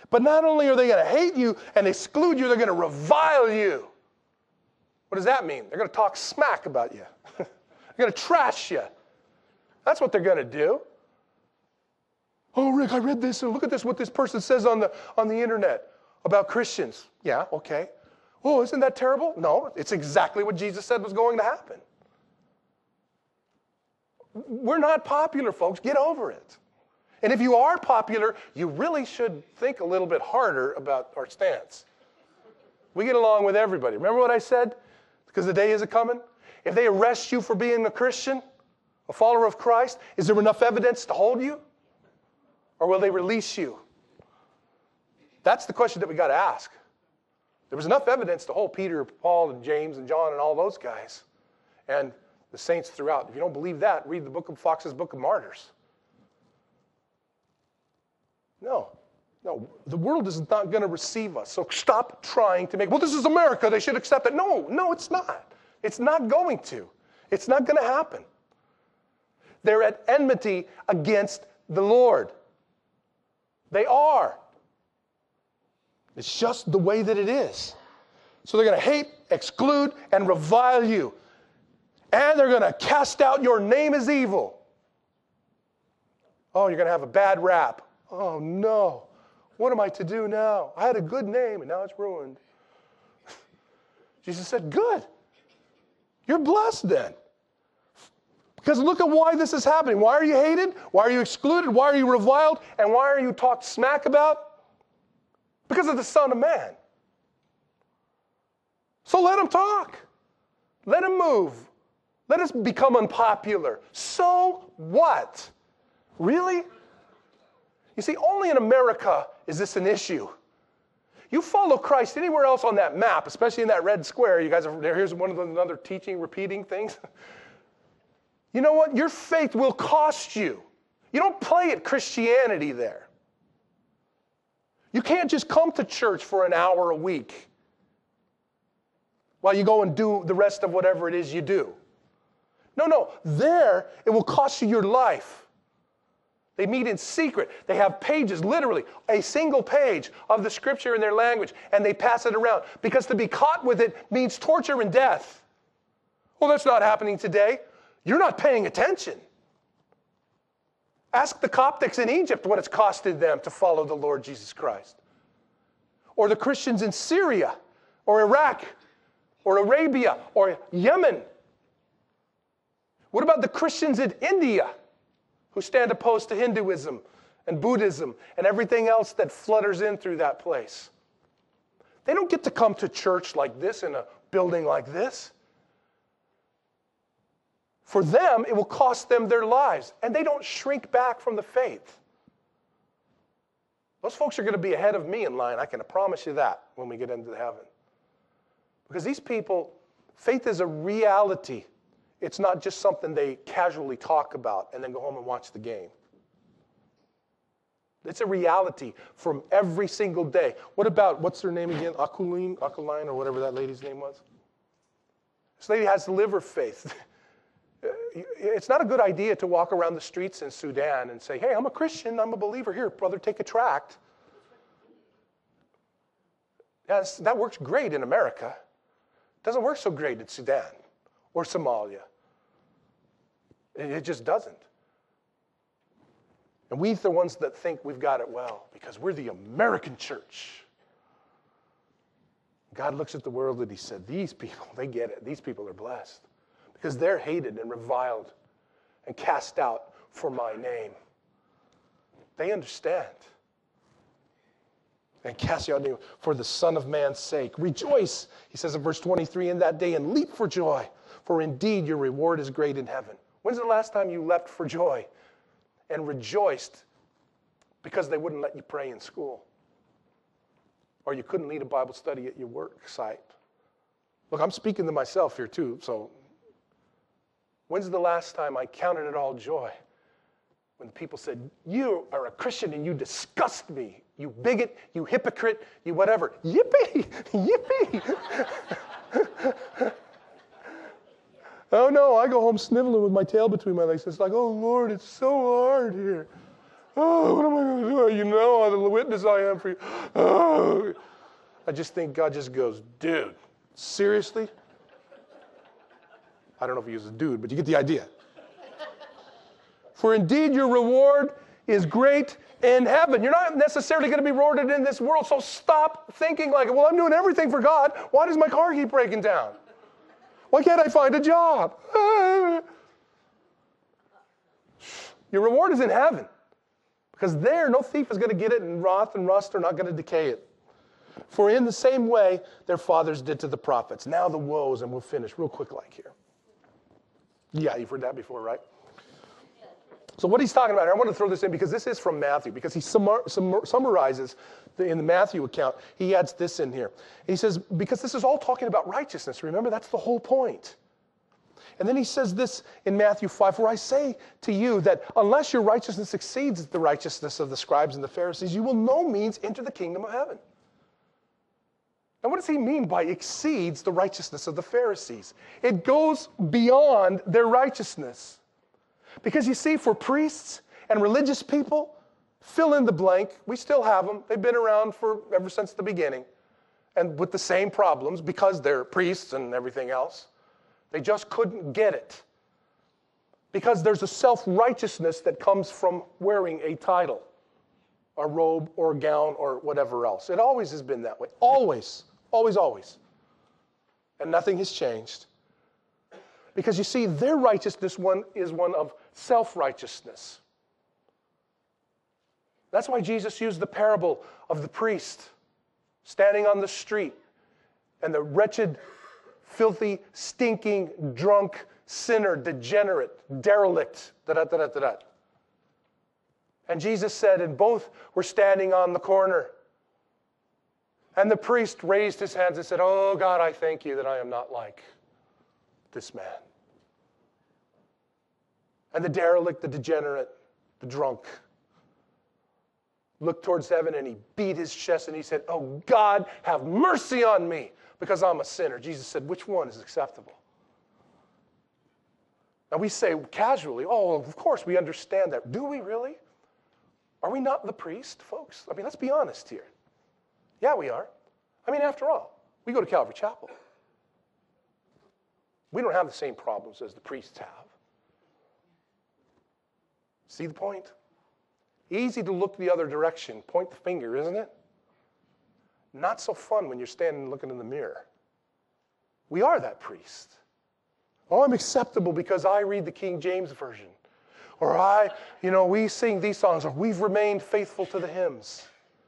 But not only are they going to hate you and exclude you, they're going to revile you. What does that mean? They're going to talk smack about you. They're going to trash you. That's what they're going to do. Oh, Rick, I read this, and look at this, what this person says on the internet about Christians. Yeah, okay. Oh, isn't that terrible? No, it's exactly what Jesus said was going to happen. We're not popular, folks. Get over it. And if you are popular, you really should think a little bit harder about our stance. We get along with everybody. Remember what I said? Because the day isn't coming. If they arrest you for being a Christian, a follower of Christ, is there enough evidence to hold you? Or will they release you? That's the question that we got to ask. There was enough evidence to hold Peter, Paul, and James, and John, and all those guys. And the saints throughout. If you don't believe that, read the book of Fox's Book of Martyrs. No, the world is not going to receive us. So stop trying to make, well, this is America, they should accept it. No, it's not. It's not going to. It's not going to happen. They're at enmity against the Lord. They are. It's just the way that it is. So they're going to hate, exclude, and revile you. And they're going to cast out your name as evil. Oh, you're going to have a bad rap. Oh, no. What am I to do now? I had a good name, and now it's ruined. Jesus said, good. You're blessed then. Because look at why this is happening. Why are you hated? Why are you excluded? Why are you reviled? And why are you talked smack about? Because of the Son of Man. So let him talk. Let him move. Let us become unpopular. So what? Really? You see, only in America is this an issue. You follow Christ anywhere else on that map, especially in that red square. You guys are there. Here's one of the another teaching, repeating things. You know what? Your faith will cost you. You don't play at Christianity there. You can't just come to church for an hour a week while you go and do the rest of whatever it is you do. No. There, it will cost you your life. They meet in secret. They have pages, literally, a single page of the scripture in their language, and they pass it around. Because to be caught with it means torture and death. Well, that's not happening today. You're not paying attention. Ask the Coptics in Egypt what it's costed them to follow the Lord Jesus Christ. Or the Christians in Syria, or Iraq, or Arabia, or Yemen. What about the Christians in India who stand opposed to Hinduism and Buddhism and everything else that flutters in through that place? They don't get to come to church like this in a building like this. For them, it will cost them their lives, and they don't shrink back from the faith. Those folks are going to be ahead of me in line, I can promise you that, when we get into heaven. Because these people, faith is a reality. It's not just something they casually talk about and then go home and watch the game. It's a reality from every single day. What about, what's her name again? Akuline, or whatever that lady's name was? This lady has to live her faith. It's not a good idea to walk around the streets in Sudan and say, hey, I'm a Christian, I'm a believer. Here, brother, take a tract. Yes, that works great in America. It doesn't work so great in Sudan or Somalia. It just doesn't. And we're the ones that think we've got it well because we're the American church. God looks at the world and he said, these people, they get it. These people are blessed because they're hated and reviled and cast out for my name. They understand. And cast you out for the Son of Man's sake. Rejoice, he says in verse 23, in that day and leap for joy, for indeed your reward is great in heaven. When's the last time you leapt for joy and rejoiced because they wouldn't let you pray in school? Or you couldn't lead a Bible study at your work site? Look, I'm speaking to myself here too, so when's the last time I counted it all joy when the people said, you are a Christian and you disgust me, you bigot, you hypocrite, you whatever. Yippee, yippee. Oh no, I go home sniveling with my tail between my legs. It's like, oh Lord, it's so hard here. Oh, what am I going to do? You know the witness I am for you. Oh. I just think God just goes, dude, seriously? I don't know if he uses dude, but you get the idea. For indeed your reward is great in heaven. You're not necessarily going to be rewarded in this world, so stop thinking like, well, I'm doing everything for God. Why does my car keep breaking down? Why can't I find a job? Your reward is in heaven. Because there, no thief is going to get it, and wrath and rust are not going to decay it. For in the same way, their fathers did to the prophets. Now the woes, and we'll finish real quick like here. Yeah, you've heard that before, right? So what he's talking about here, I want to throw this in because this is from Matthew, because he summarizes in the Matthew account, he adds this in here. He says, because this is all talking about righteousness. Remember, that's the whole point. And then he says this in Matthew 5, for I say to you that unless your righteousness exceeds the righteousness of the scribes and the Pharisees, you will no means enter the kingdom of heaven. Now, what does he mean by exceeds the righteousness of the Pharisees? It goes beyond their righteousness. Because you see, for priests and religious people, fill in the blank, we still have them. They've been around ever since the beginning. And with the same problems, because they're priests and everything else. They just couldn't get it. Because there's a self-righteousness that comes from wearing a title, a robe or a gown or whatever else. It always has been that way. Always. Always, always. And nothing has changed. Because you see, their righteousness is one of self-righteousness. That's why Jesus used the parable of the priest standing on the street and the wretched, filthy, stinking, drunk, sinner, degenerate, derelict, da-da-da-da-da-da. And Jesus said, and both were standing on the corner. And the priest raised his hands and said, oh, God, I thank you that I am not like this man. And the derelict, the degenerate, the drunk, looked towards heaven and he beat his chest and he said, oh, God, have mercy on me because I'm a sinner. Jesus said, which one is acceptable? Now we say casually, oh, of course we understand that. Do we really? Are we not the priest, folks? I mean, let's be honest here. Yeah, we are. I mean, after all, we go to Calvary Chapel. We don't have the same problems as the priests have. See the point? Easy to look the other direction, point the finger, isn't it? Not so fun when you're standing looking in the mirror. We are that priest. Oh, I'm acceptable because I read the King James Version. Or we sing these songs, or we've remained faithful to the hymns.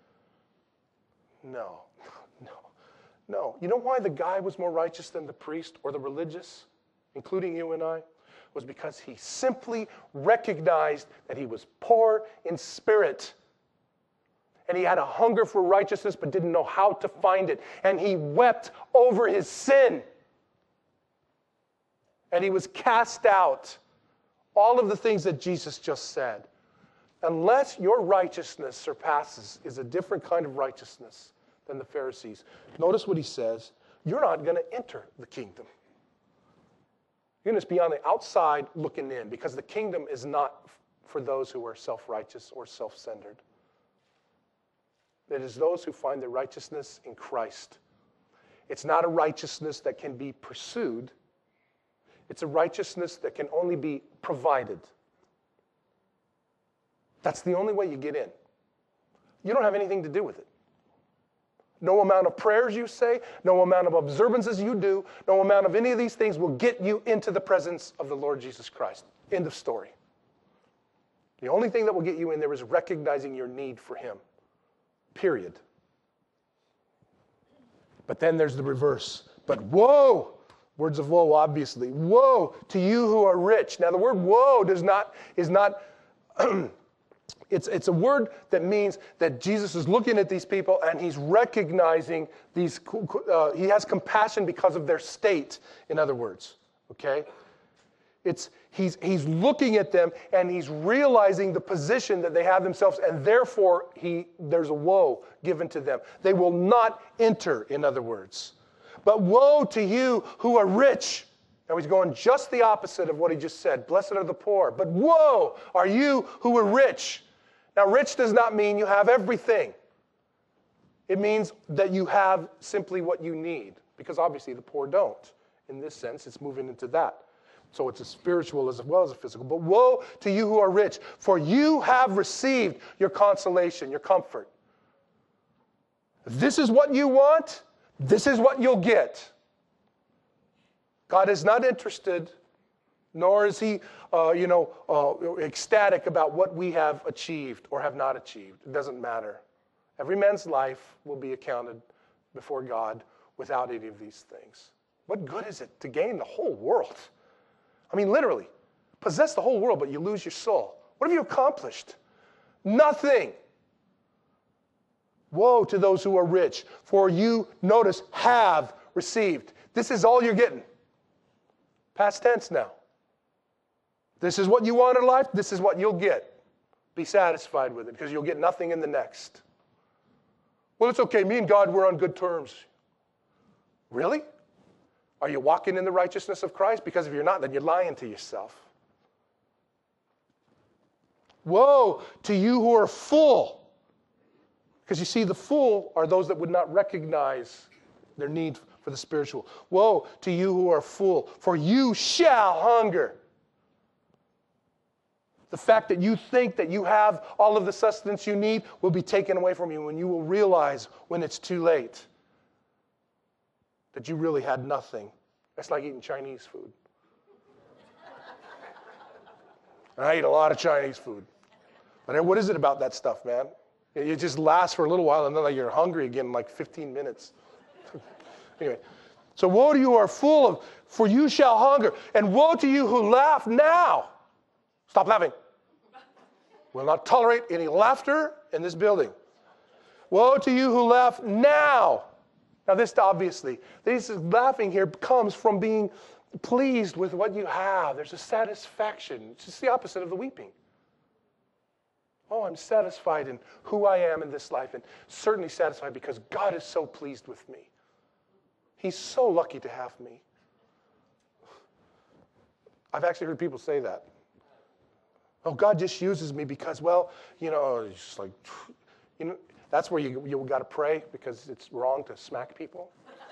No. You know why the guy was more righteous than the priest or the religious, including you and I? Was because he simply recognized that he was poor in spirit. And he had a hunger for righteousness but didn't know how to find it. And he wept over his sin. And he was cast out. All of the things that Jesus just said. Unless your righteousness surpasses, is a different kind of righteousness than the Pharisees. Notice what he says. You're not going to enter the kingdom. You're going to be on the outside looking in because the kingdom is not for those who are self-righteous or self-centered. It is those who find their righteousness in Christ. It's not a righteousness that can be pursued. It's a righteousness that can only be provided. That's the only way you get in. You don't have anything to do with it. No amount of prayers you say, no amount of observances you do, no amount of any of these things will get you into the presence of the Lord Jesus Christ. End of story. The only thing that will get you in there is recognizing your need for him. Period. But then there's the reverse. But woe, words of woe, obviously. Woe to you who are rich. Now the word woe is not It's a word that means that Jesus is looking at these people and he's recognizing these, he has compassion because of their state, in other words, okay? He's looking at them and he's realizing the position that they have themselves and therefore there's a woe given to them. They will not enter, in other words. But woe to you who are rich. Now he's going just the opposite of what he just said. Blessed are the poor. But woe are you who are rich. Now, rich does not mean you have everything. It means that you have simply what you need, because obviously the poor don't. In this sense, it's moving into that. So it's a spiritual as well as a physical. But woe to you who are rich, for you have received your consolation, your comfort. If this is what you want, this is what you'll get. God is not interested, nor is he, ecstatic about what we have achieved or have not achieved. It doesn't matter. Every man's life will be accounted before God without any of these things. What good is it to gain the whole world? I mean, literally, possess the whole world, but you lose your soul. What have you accomplished? Nothing. Woe to those who are rich, for you, notice, have received. This is all you're getting. Past tense now. This is what you want in life. This is what you'll get. Be satisfied with it, because you'll get nothing in the next. Well, it's okay. Me and God, we're on good terms. Really? Are you walking in the righteousness of Christ? Because if you're not, then you're lying to yourself. Woe to you who are full. Because you see, the full are those that would not recognize their need for the spiritual. Woe to you who are full, for you shall hunger. The fact that you think that you have all of the sustenance you need will be taken away from you, and you will realize when it's too late that you really had nothing. That's like eating Chinese food. And I eat a lot of Chinese food. But what is it about that stuff, man? It just lasts for a little while, and then you're hungry again in like 15 minutes. Anyway, so woe to you who are full of, for you shall hunger. And woe to you who laugh now. Stop laughing. We'll not tolerate any laughter in this building. Woe to you who laugh now. Now this obviously, this laughing here comes from being pleased with what you have. There's a satisfaction. It's just the opposite of the weeping. Oh, I'm satisfied in who I am in this life, and certainly satisfied because God is so pleased with me. He's so lucky to have me. I've actually heard people say that. Oh, God just uses me because, well, it's just like, that's where you got to pray, because it's wrong to smack people.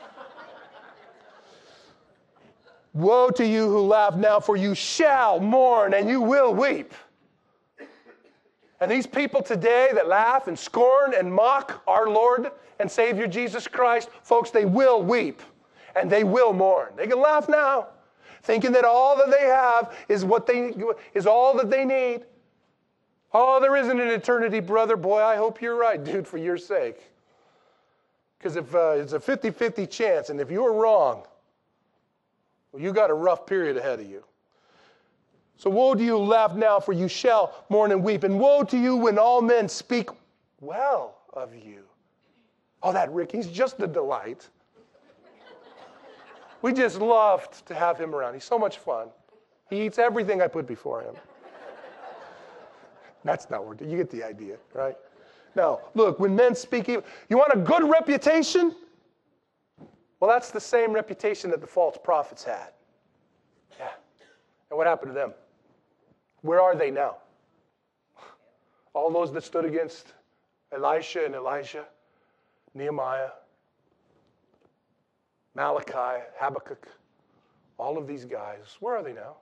Woe to you who laugh now, for you shall mourn and you will weep. And these people today that laugh and scorn and mock our Lord and Savior Jesus Christ, folks, they will weep and they will mourn. They can laugh now, thinking that all that they have is all that they need. Oh, there isn't an eternity, brother. Boy, I hope you're right, dude, for your sake. Because if it's a 50-50 chance, and if you're wrong, well, you got a rough period ahead of you. So woe to you who laugh now, for you shall mourn and weep. And woe to you when all men speak well of you. Oh, that Rick, he's just a delight. We just loved to have him around. He's so much fun. He eats everything I put before him. That's not working. You get the idea, right? Now, look, when men speak evil, you want a good reputation? Well, that's the same reputation that the false prophets had. Yeah. And what happened to them? Where are they now? All those that stood against Elisha and Elijah, Nehemiah, Malachi, Habakkuk, all of these guys, where are they now?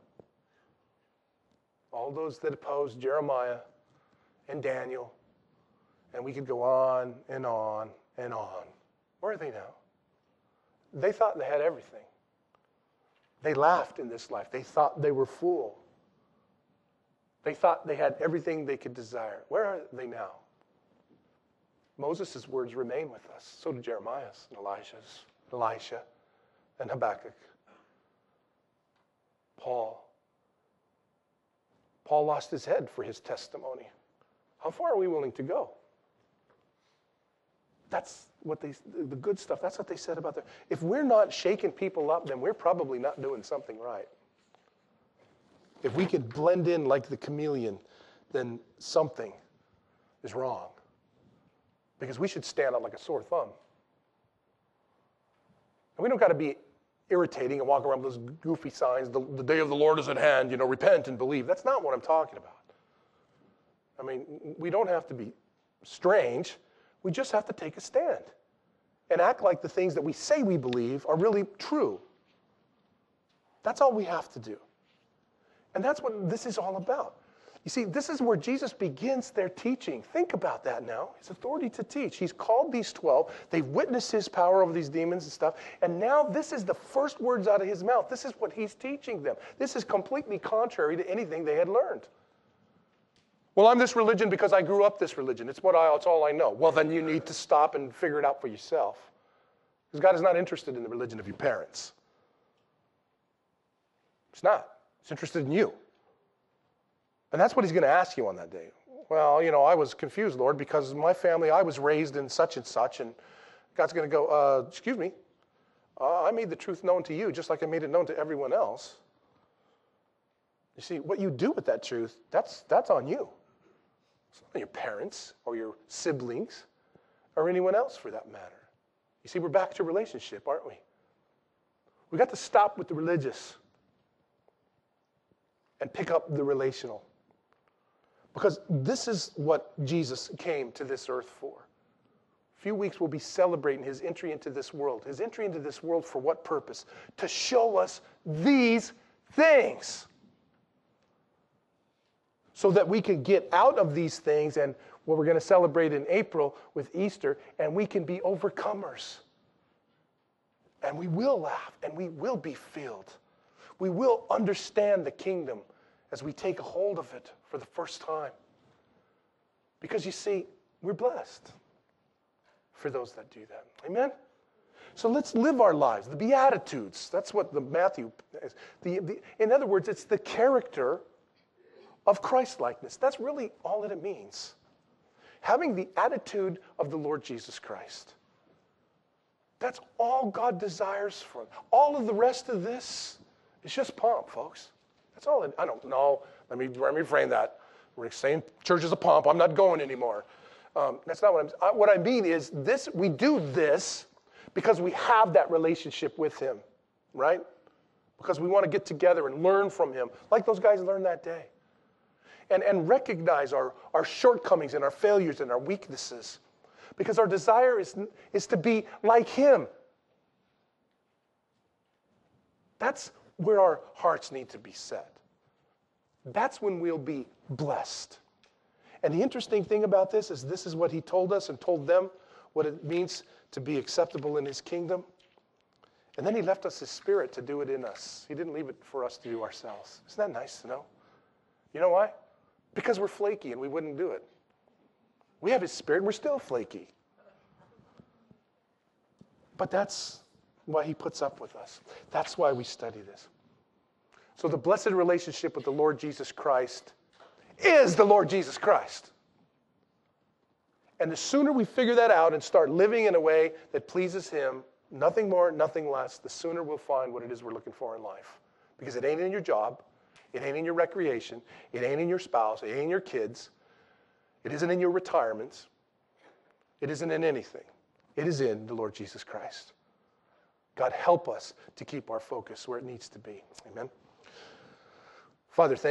All those that opposed Jeremiah and Daniel, and we could go on and on and on. Where are they now? They thought they had everything. They laughed in this life. They thought they were full. They thought they had everything they could desire. Where are they now? Moses' words remain with us. So do Jeremiah's and Elijah's, Elisha and Habakkuk. Paul lost his head for his testimony. How far are we willing to go? That's what the good stuff, that's what they said about if we're not shaking people up, then we're probably not doing something right. If we could blend in like the chameleon, then something is wrong. Because we should stand out like a sore thumb. And we don't got to be irritating and walk around with those goofy signs, the day of the Lord is at hand, repent and believe. That's not what I'm talking about. I mean, we don't have to be strange. We just have to take a stand and act like the things that we say we believe are really true. That's all we have to do. And that's what this is all about. You see, this is where Jesus begins their teaching. Think about that now. His authority to teach. He's called these 12. They've witnessed his power over these demons and stuff. And now this is the first words out of his mouth. This is what he's teaching them. This is completely contrary to anything they had learned. Well, I'm this religion because I grew up this religion. It's all I know. Well, then you need to stop and figure it out for yourself. Because God is not interested in the religion of your parents. He's not. He's interested in you. And that's what he's going to ask you on that day. Well, I was confused, Lord, because my family, I was raised in such and such, and God's going to go, excuse me, I made the truth known to you just like I made it known to everyone else. You see, what you do with that truth, that's on you. It's not your parents or your siblings or anyone else for that matter. You see, we're back to relationship, aren't we? We got to stop with the religious and pick up the relational. Because this is what Jesus came to this earth for. A few weeks we'll be celebrating his entry into this world. His entry into this world for what purpose? To show us these things. So that we can get out of these things and what we're going to celebrate in April with Easter, and we can be overcomers. And we will laugh, and we will be filled. We will understand the kingdom as we take a hold of it for the first time. Because you see, we're blessed for those that do that. Amen? So let's live our lives. The Beatitudes, that's what the Matthew is. In other words, it's the character of Christ-likeness. That's really all that it means. Having the attitude of the Lord Jesus Christ. That's all God desires from. All of the rest of this is just pomp, folks. That's all. I don't know. Let me reframe that. We're saying church is a pomp. I'm not going anymore. That's not what I mean is this. We do this because we have that relationship with him, right? Because we want to get together and learn from him, like those guys learned that day. And recognize our shortcomings and our failures and our weaknesses. Because our desire is to be like him. That's where our hearts need to be set. That's when we'll be blessed. And the interesting thing about this is what he told us and told them, what it means to be acceptable in his kingdom. And then he left us his Spirit to do it in us. He didn't leave it for us to do ourselves. Isn't that nice to know? You know why? Because we're flaky and we wouldn't do it. We have his Spirit, we're still flaky. But that's why he puts up with us. That's why we study this. So the blessed relationship with the Lord Jesus Christ is the Lord Jesus Christ. And the sooner we figure that out and start living in a way that pleases him, nothing more, nothing less, the sooner we'll find what it is we're looking for in life. Because it ain't in your job, it ain't in your recreation, it ain't in your spouse, it ain't in your kids, it isn't in your retirements, it isn't in anything. It is in the Lord Jesus Christ. God, help us to keep our focus where it needs to be. Amen. Father, thank you.